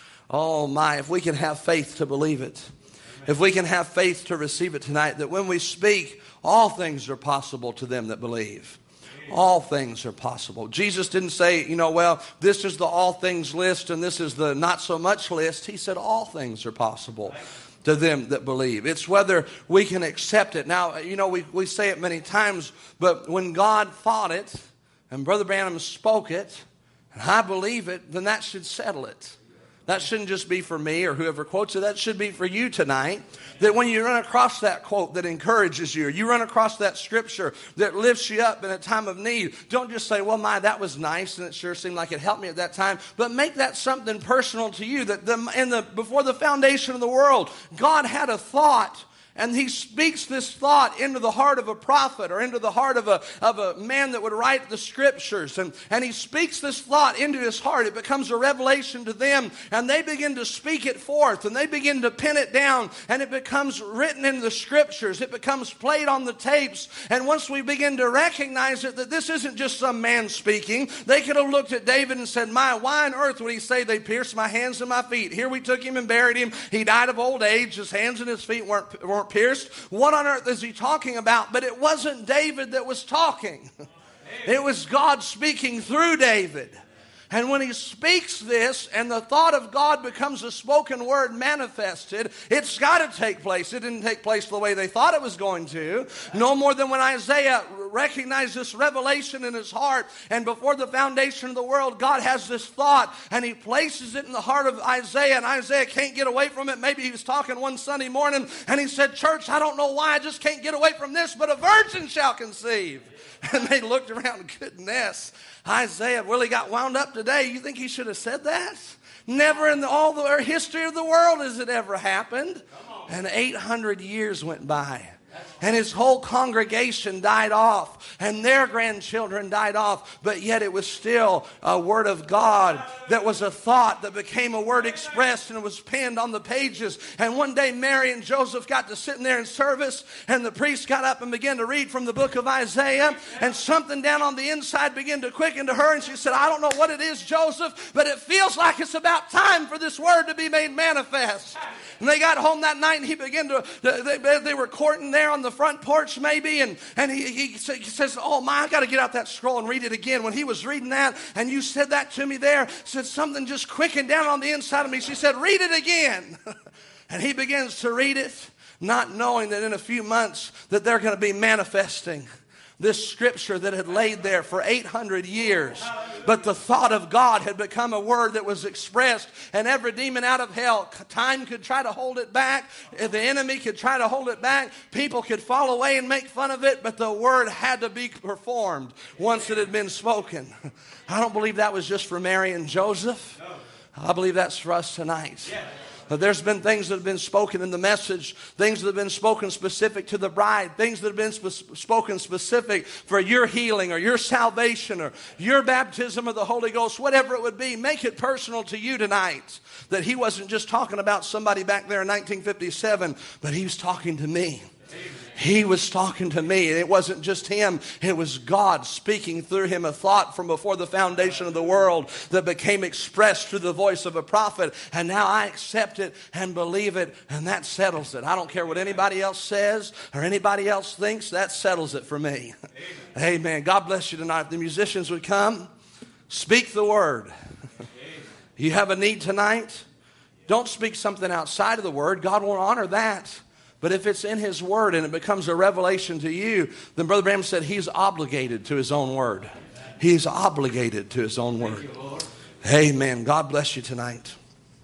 Oh my, if we can have faith to believe it. If we can have faith to receive it tonight, that when we speak, all things are possible to them that believe. All things are possible. Jesus didn't say, you know, well, this is the all things list and this is the not so much list. He said all things are possible to them that believe. It's whether we can accept it. Now, you know, we, we say it many times, but when God thought it and Brother Branham spoke it, and I believe it, then that should settle it. That shouldn't just be for me or whoever quotes it. That should be for you tonight. That when you run across that quote that encourages you, or you run across that scripture that lifts you up in a time of need, don't just say, well, my, that was nice and it sure seemed like it helped me at that time. But make that something personal to you. That the, in the, before the foundation of the world, God had a thought. And he speaks this thought into the heart of a prophet or into the heart of a, of a man that would write the scriptures. And, and he speaks this thought into his heart. It becomes a revelation to them. And they begin to speak it forth. And they begin to pin it down. And it becomes written in the scriptures. It becomes played on the tapes. And once we begin to recognize it, that this isn't just some man speaking. They could have looked at David and said, my, why on earth would he say they pierced my hands and my feet? Here we took him and buried him. He died of old age. His hands and his feet weren't, weren't pierced. What on earth is he talking about? But it wasn't David that was talking. It was God speaking through David. And when he speaks this and the thought of God becomes a spoken word manifested, it's got to take place. It didn't take place the way they thought it was going to. No more than when Isaiah recognized this revelation in his heart. And before the foundation of the world, God has this thought and he places it in the heart of Isaiah. And Isaiah can't get away from it. Maybe he was talking one Sunday morning and he said, church, I don't know why I just can't get away from this, but a virgin shall conceive. And they looked around, goodness, Isaiah really got wound up today. You think he should have said that? Never in the, all the history of the world has it ever happened. And eight hundred years went by. And his whole congregation died off, and their grandchildren died off, but yet it was still a word of God that was a thought that became a word expressed and was penned on the pages. And one day Mary and Joseph got to sitting there in service, and the priest got up and began to read from the book of Isaiah, and something down on the inside began to quicken to her, and she said, I don't know what it is, Joseph, but it feels like it's about time for this word to be made manifest. And they got home that night, and he began to, they, they were courting there on the front porch maybe, and, and he, he, he says, oh my, I got to get out that scroll and read it again. When he was reading that, and you said that to me there, said something just quickened down on the inside of me. She said, read it again. And he begins to read it, not knowing that in a few months that they're going to be manifesting this scripture that had laid there for eight hundred years. But the thought of God had become a word that was expressed, and every demon out of hell, time could try to hold it back. The enemy could try to hold it back. People could fall away and make fun of it, but the word had to be performed once it had been spoken. I don't believe that was just for Mary and Joseph. I believe that's for us tonight. There's been things that have been spoken in the message, things that have been spoken specific to the bride, things that have been sp- spoken specific for your healing or your salvation or your baptism of the Holy Ghost, whatever it would be. Make it personal to you tonight, that he wasn't just talking about somebody back there in nineteen fifty-seven, but he was talking to me. He was talking to me, and it wasn't just him. It was God speaking through him, a thought from before the foundation of the world that became expressed through the voice of a prophet. And now I accept it and believe it, and that settles it. I don't care what anybody else says or anybody else thinks. That settles it for me. Amen. Amen. God bless you tonight. If the musicians would come, speak the word. You have a need tonight? Don't speak something outside of the word. God won't honor that. But if it's in his word and it becomes a revelation to you, then Brother Branham said he's obligated to his own word. He's obligated to his own word. Amen. God bless you tonight.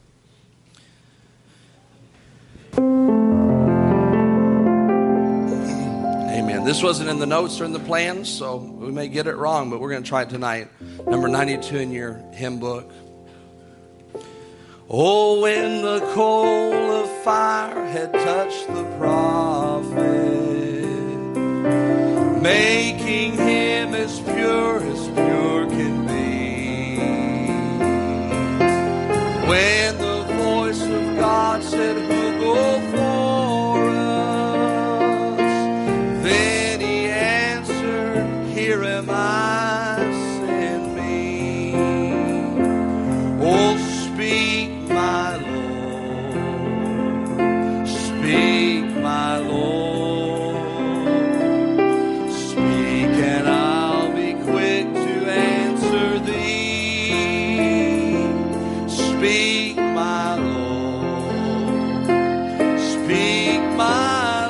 Amen. This wasn't in the notes or in the plans, so we may get it wrong, but we're going to try it tonight. Number ninety-two in your hymn book. Oh, when the coal of fire had touched the prophet, making him as pure as pure can be. When the voice of God said, who'll go for us? Then he answered, here am I, send me. Oh, speak, my Lord, speak, my Lord, speak, and I'll be quick to answer thee. Speak, my Lord, speak, my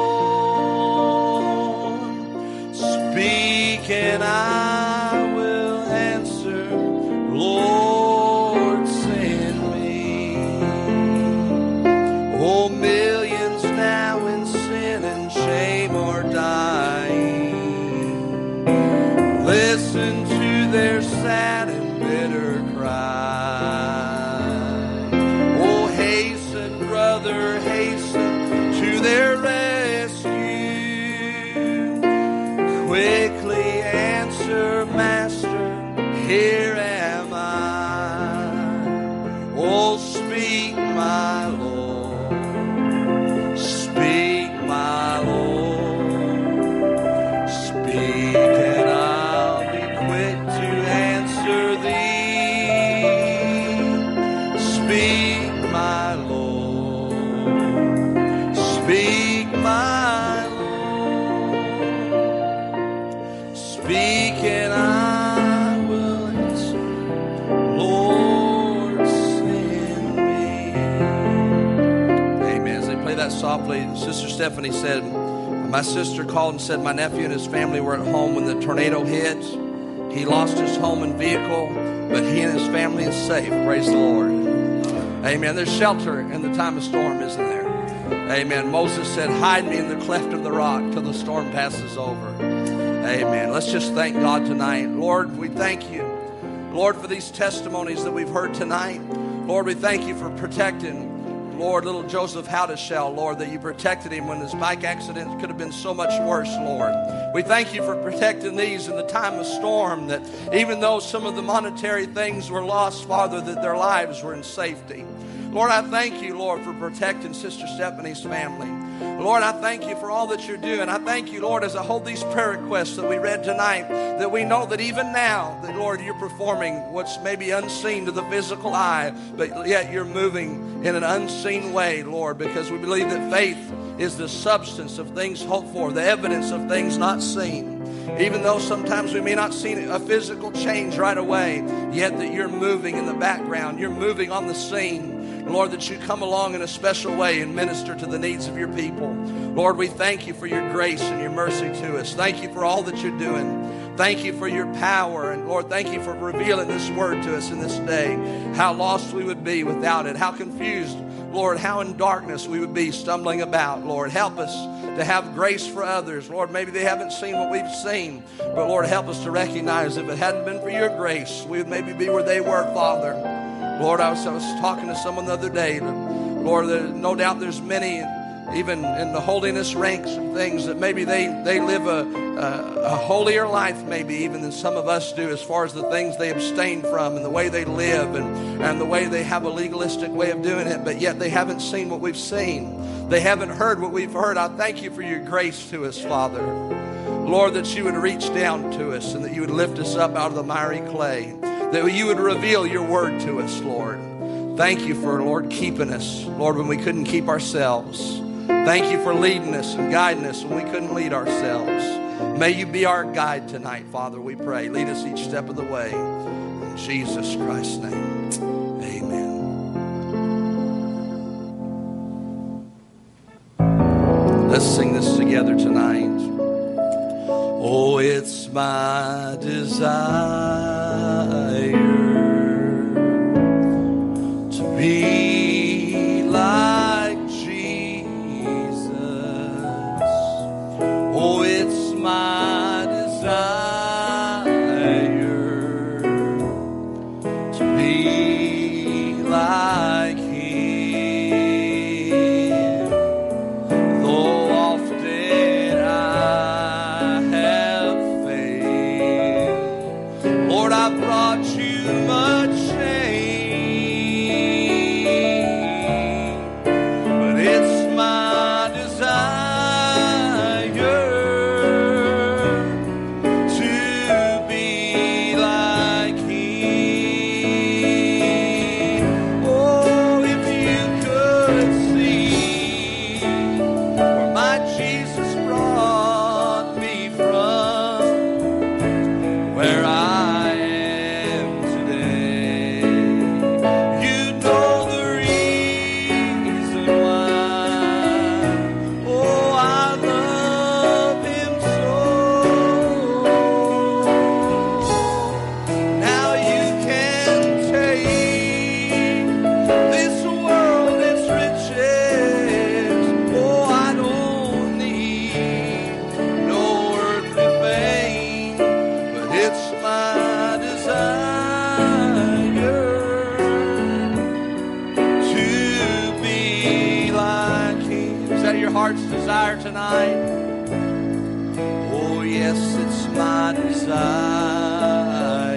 Lord, speak, and I will answer, Lord, send me. Oh, millions now in sin and shame are dying. Listen to their sad and bitter cry. Oh, hasten, brother, hasten to their rescue. Quickly answer, Master, here am I. Oh, speak, my Lord, speak, my Lord, speak, and I'll be quick to answer thee. Speak, my Lord, speak, my Lord, speak, and I will answer, Lord, send me. Amen. As they play that softly, Sister Stephanie said, my sister called and said my nephew and his family were at home when the tornado hit. He lost his home and vehicle, but he and his family is safe. Praise the Lord. Amen. There's shelter in the time of storm, isn't there? Amen. Moses said, hide me in the cleft of the rock till the storm passes over. Amen. Let's just thank God tonight. Lord, we thank you, Lord, for these testimonies that we've heard tonight. Lord, we thank you for protecting Lord, little Joseph Howdeshell, Lord, that you protected him when his bike accident could have been so much worse, Lord. We thank you for protecting these in the time of storm, that even though some of the monetary things were lost, Father, that their lives were in safety. Lord, I thank you, Lord, for protecting Sister Stephanie's family. Lord, I thank you for all that you're doing. I thank you, Lord, as I hold these prayer requests that we read tonight, that we know that even now, that, Lord, you're performing what's maybe unseen to the physical eye, but yet you're moving in an unseen way, Lord, because we believe that faith is the substance of things hoped for, the evidence of things not seen. Even though sometimes we may not see a physical change right away, yet that you're moving in the background, you're moving on the scene. Lord, that you come along in a special way and minister to the needs of your people. Lord, we thank you for your grace and your mercy to us. Thank you for all that you're doing. Thank you for your power. And Lord, thank you for revealing this word to us in this day. How lost we would be without it. How confused, Lord, how in darkness we would be stumbling about. Lord, help us to have grace for others. Lord, maybe they haven't seen what we've seen. But Lord, help us to recognize if it hadn't been for your grace, we would maybe be where they were, Father. Lord, I was, I was talking to someone the other day. Lord, there, no doubt there's many, even in the holiness ranks and things, that maybe they, they live a, a, a holier life maybe even than some of us do, as far as the things they abstain from and the way they live and, and the way they have a legalistic way of doing it, but yet they haven't seen what we've seen. They haven't heard what we've heard. I thank you for your grace to us, Father. Lord, that you would reach down to us and that you would lift us up out of the miry clay. That you would reveal your word to us, Lord. Thank you for, Lord, keeping us, Lord, when we couldn't keep ourselves. Thank you for leading us and guiding us when we couldn't lead ourselves. May you be our guide tonight, Father, we pray. Lead us each step of the way. In Jesus Christ's name, amen. Let's sing this together tonight. Oh, it's my desire to be like Jesus. Oh, it's my desire to be like Him. Though often I have failed, Lord, I've brought you much shame, but it's my desire to be like Him. Oh, if you could see where my Jesus brought me from, where I desire tonight. Oh yes, it's my desire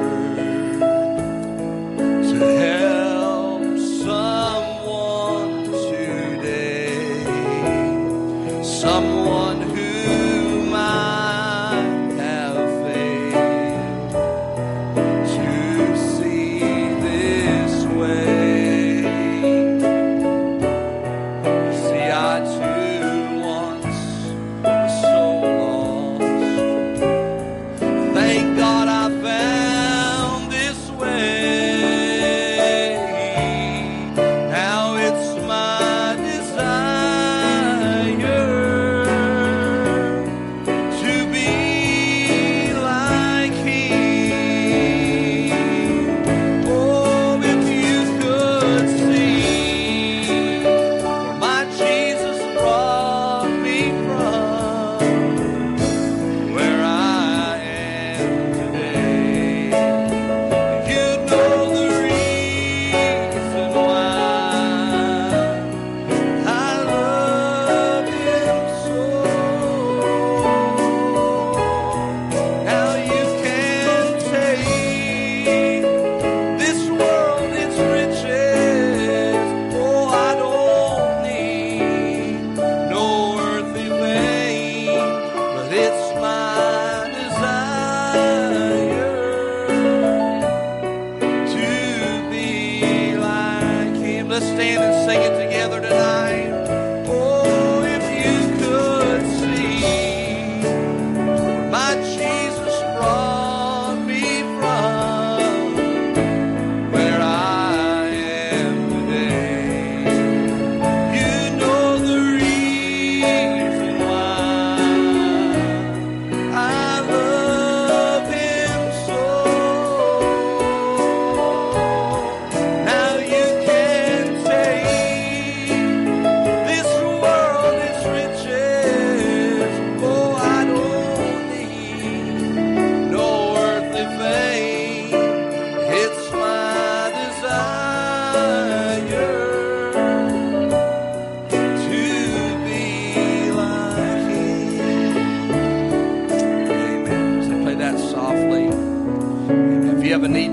to help someone today, someone who might have failed to see this way. See, I too desire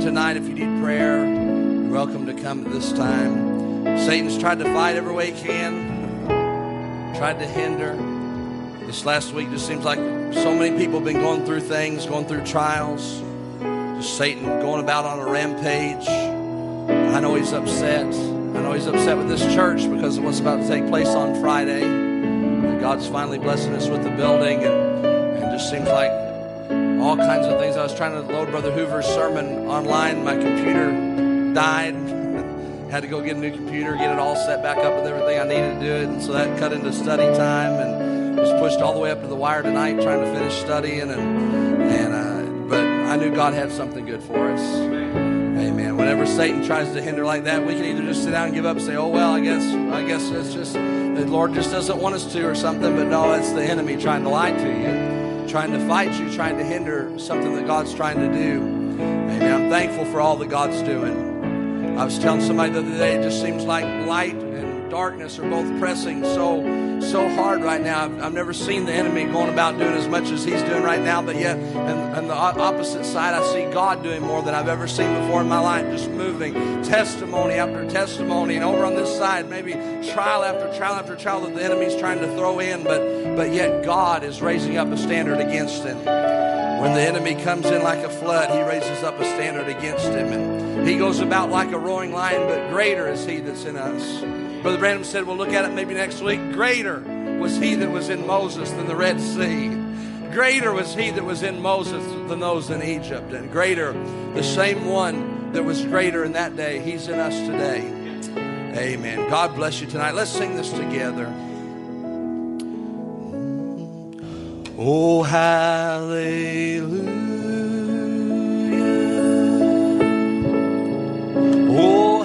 tonight, if you need prayer, you're welcome to come at this time. Satan's tried to fight every way he can, tried to hinder. This last week just seems like so many people have been going through things, going through trials. Just Satan going about on a rampage. I know he's upset. I know he's upset with this church because of what's about to take place on Friday. God's finally blessing us with the building, and, and just seems like all kinds of things. I was trying to load Brother Hoover's sermon online. My computer died. Had to go get a new computer, get it all set back up with everything I needed to do it. And so that cut into study time, and was pushed all the way up to the wire tonight trying to finish studying. And, and uh, but I knew God had something good for us. Amen. Whenever Satan tries to hinder like that, we can either just sit down and give up and say, oh, well, I guess I guess it's just the Lord just doesn't want us to or something. But no, it's the enemy trying to lie to you, trying to fight you, trying to hinder something that God's trying to do. Amen. I'm thankful for all that God's doing. I was telling somebody the other day, it just seems like light and darkness are both pressing so so hard right now. I've, I've never seen the enemy going about doing as much as he's doing right now, but yet on, on the opposite side, I see God doing more than I've ever seen before in my life, just moving testimony after testimony. And over on this side, maybe trial after trial after trial that the enemy's trying to throw in, but, but yet God is raising up a standard against him. When the enemy comes in like a flood, he raises up a standard against him. And he goes about like a roaring lion, but greater is he that's in us. Brother Branham said, we'll look at it maybe next week. Greater was he that was in Moses than the Red Sea. Greater was he that was in Moses than those in Egypt. And greater, the same one that was greater in that day, he's in us today. Amen. God bless you tonight. Let's sing this together. Oh, hallelujah. Oh,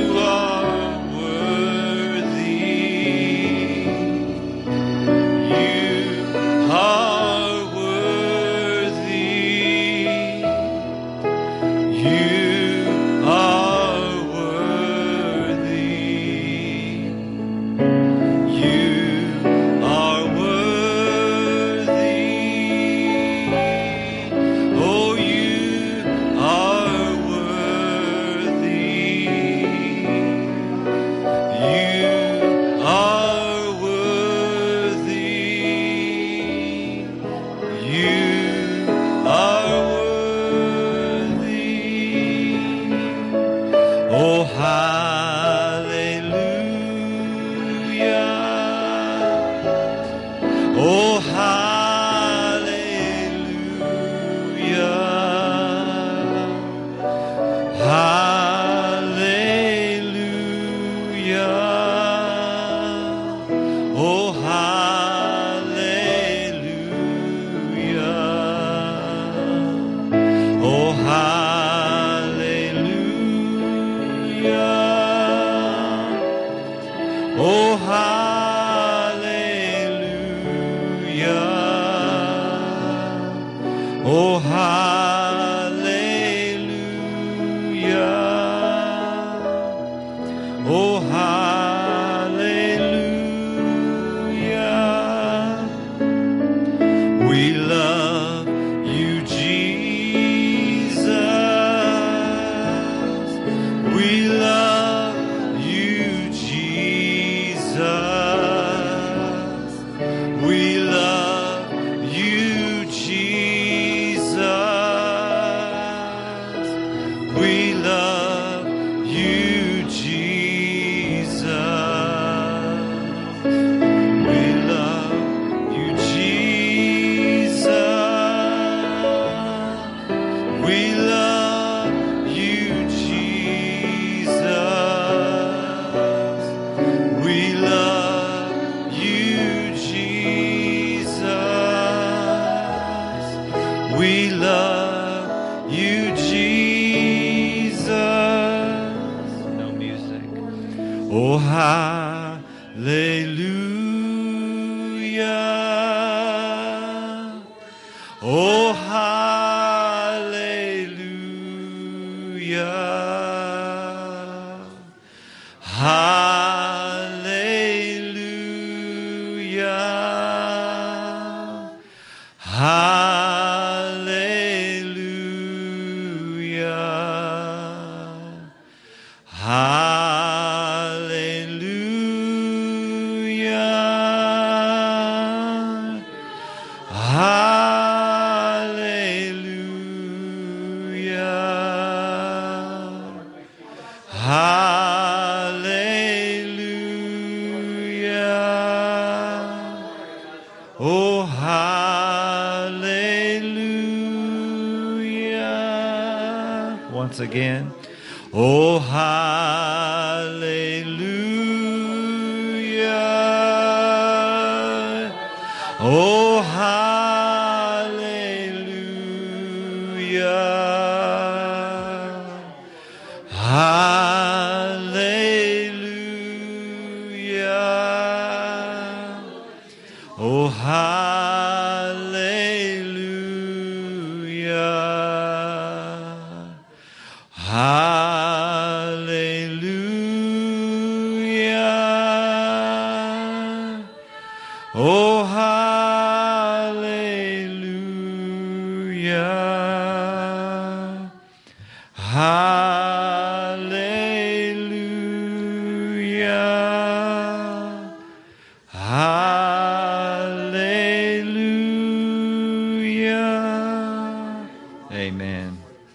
You hallelujah. Oh, hallelujah. Oh, hallelujah. We love you, Jesus. We love you, Jesus. We love you, Jesus. We love you, Jesus. We love you, Jesus. We love you, Jesus. We love you, Jesus. We love you, Jesus. No music. Oh, hallelujah. Oh, hallelujah. Hallelujah. Hallelujah. Hallelujah. Hallelujah. Hallelujah. Oh, hallelujah. Once again. Oh, hallelujah. Oh, hallelujah. Hallelujah. Oh, hallelujah. Hallelujah. Oh, hallelujah. Hallelujah. Hallelujah. Amen.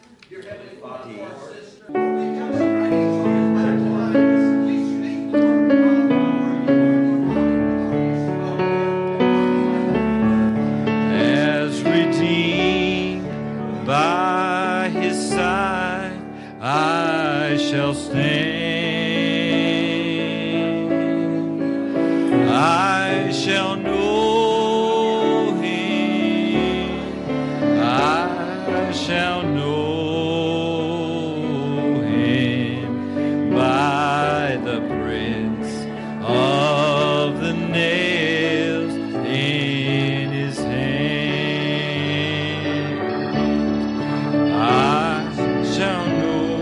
As redeemed by his side, I shall stand. I shall know him. I shall know him by the prints of the nails in his hand. I shall know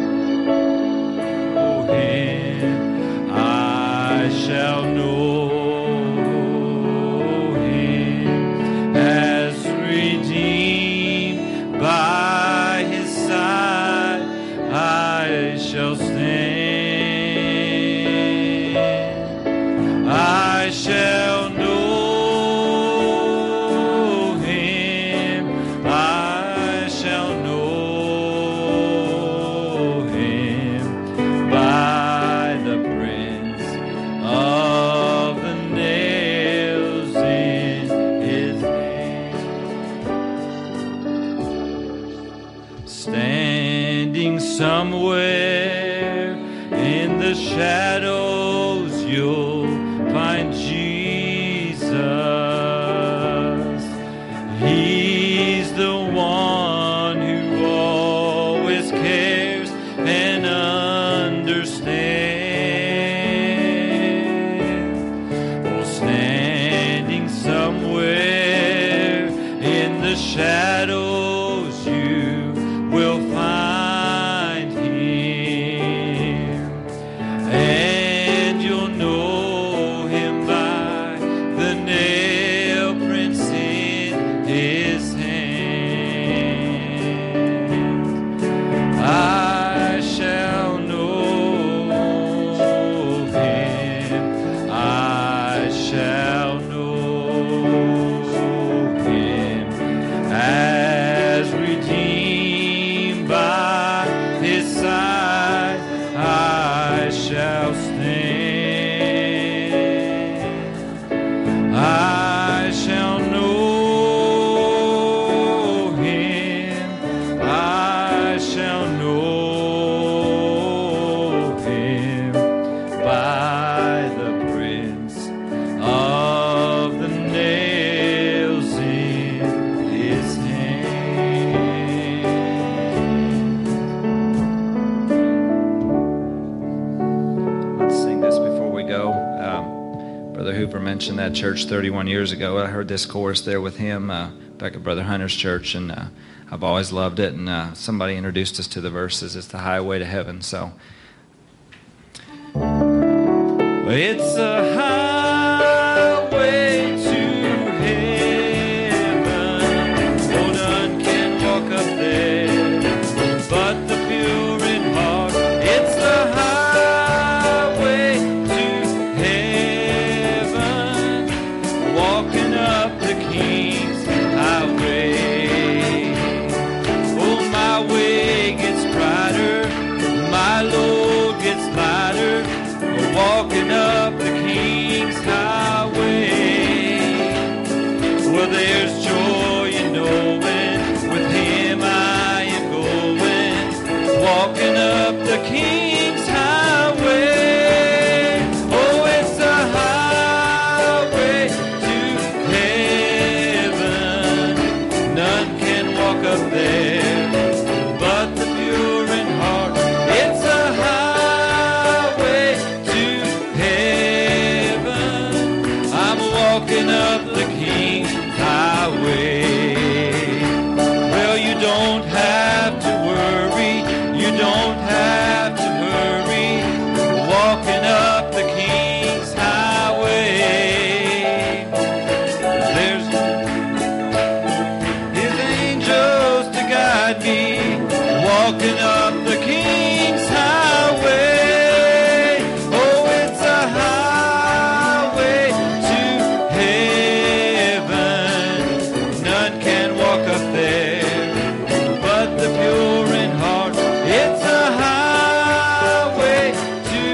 him. I shall know him as redeemed by his side. I shall stand. I shall know him. I shall know him by the prints of the nails in his hands. Standing somewhere in the shadows, you'll find Jesus. He's the one who always cares and understands. the shadows you will find here, and you'll know him by the nail prints in his hand. I shall know him, I shall know him as redeemed by his side. I shall stand, I shall know him, I shall know him by the prints of the nails in his hand. Let's sing this before we go. Um, Brother Hooper mentioned that church thirty-one years ago. I heard this chorus there with him uh, back at Brother Hunter's church, and uh, I've always loved it. And uh, somebody introduced us to the verses. It's the highway to heaven. So it's a highway to heaven. Oh, none can walk up there but the pure in heart. It's the highway to heaven, walking up the King's highway. Oh, my way gets brighter, my load gets lighter, walking up the King's highway. Well, there's joy in knowing with him I am going, walking up the King's highway. Oh, it's a highway to heaven. None can walk up there but the pure in heart. It's a highway to heaven. I'm walking up the King's highway. Well, you don't have to worry, you don't have to hurry, walking up the King's highway. There's his angels to guide me, walking up the King's highway. Oh, it's a highway to heaven. None can walk up there but the pure in heart. It's a highway to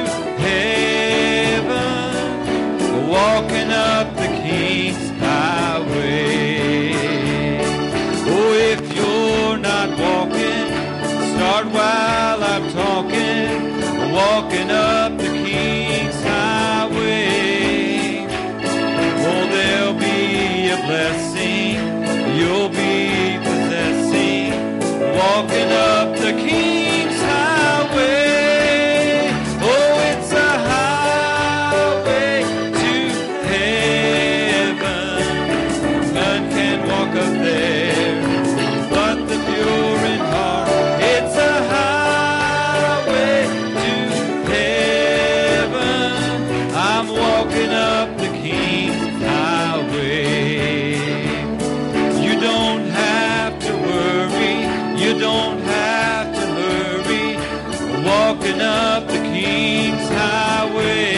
heaven, walking up the King's highway. Oh, if you're not walking, start while I'm talking, walking up the King's highway. Oh, there'll be a blessing you'll be possessing, walking up the King's highway. Oh, it's a highway to heaven. None can walk up there but the pure in heart. It's a highway to heaven. I'm walking up the King's highway. You don't have to worry, you don't have to hurry, walking up the King's highway.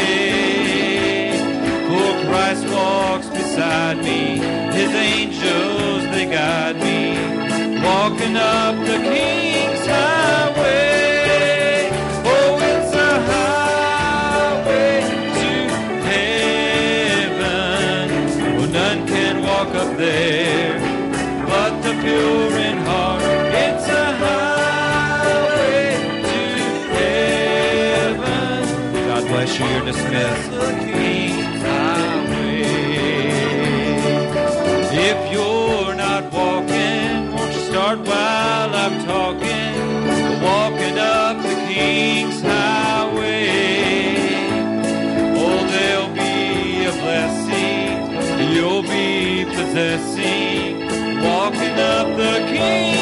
For Christ walks beside me, his angels they guide me, walking up the King's highway. Oh, it's a highway to heaven. Well, none can walk up there but the pure in heart. It's a highway to heaven. God bless you. You're dismissed. The King's highway. If you're not walking, won't you start while I'm talking? Walking up the King's highway. Oh, there'll be a blessing you'll be possessing, walking up the King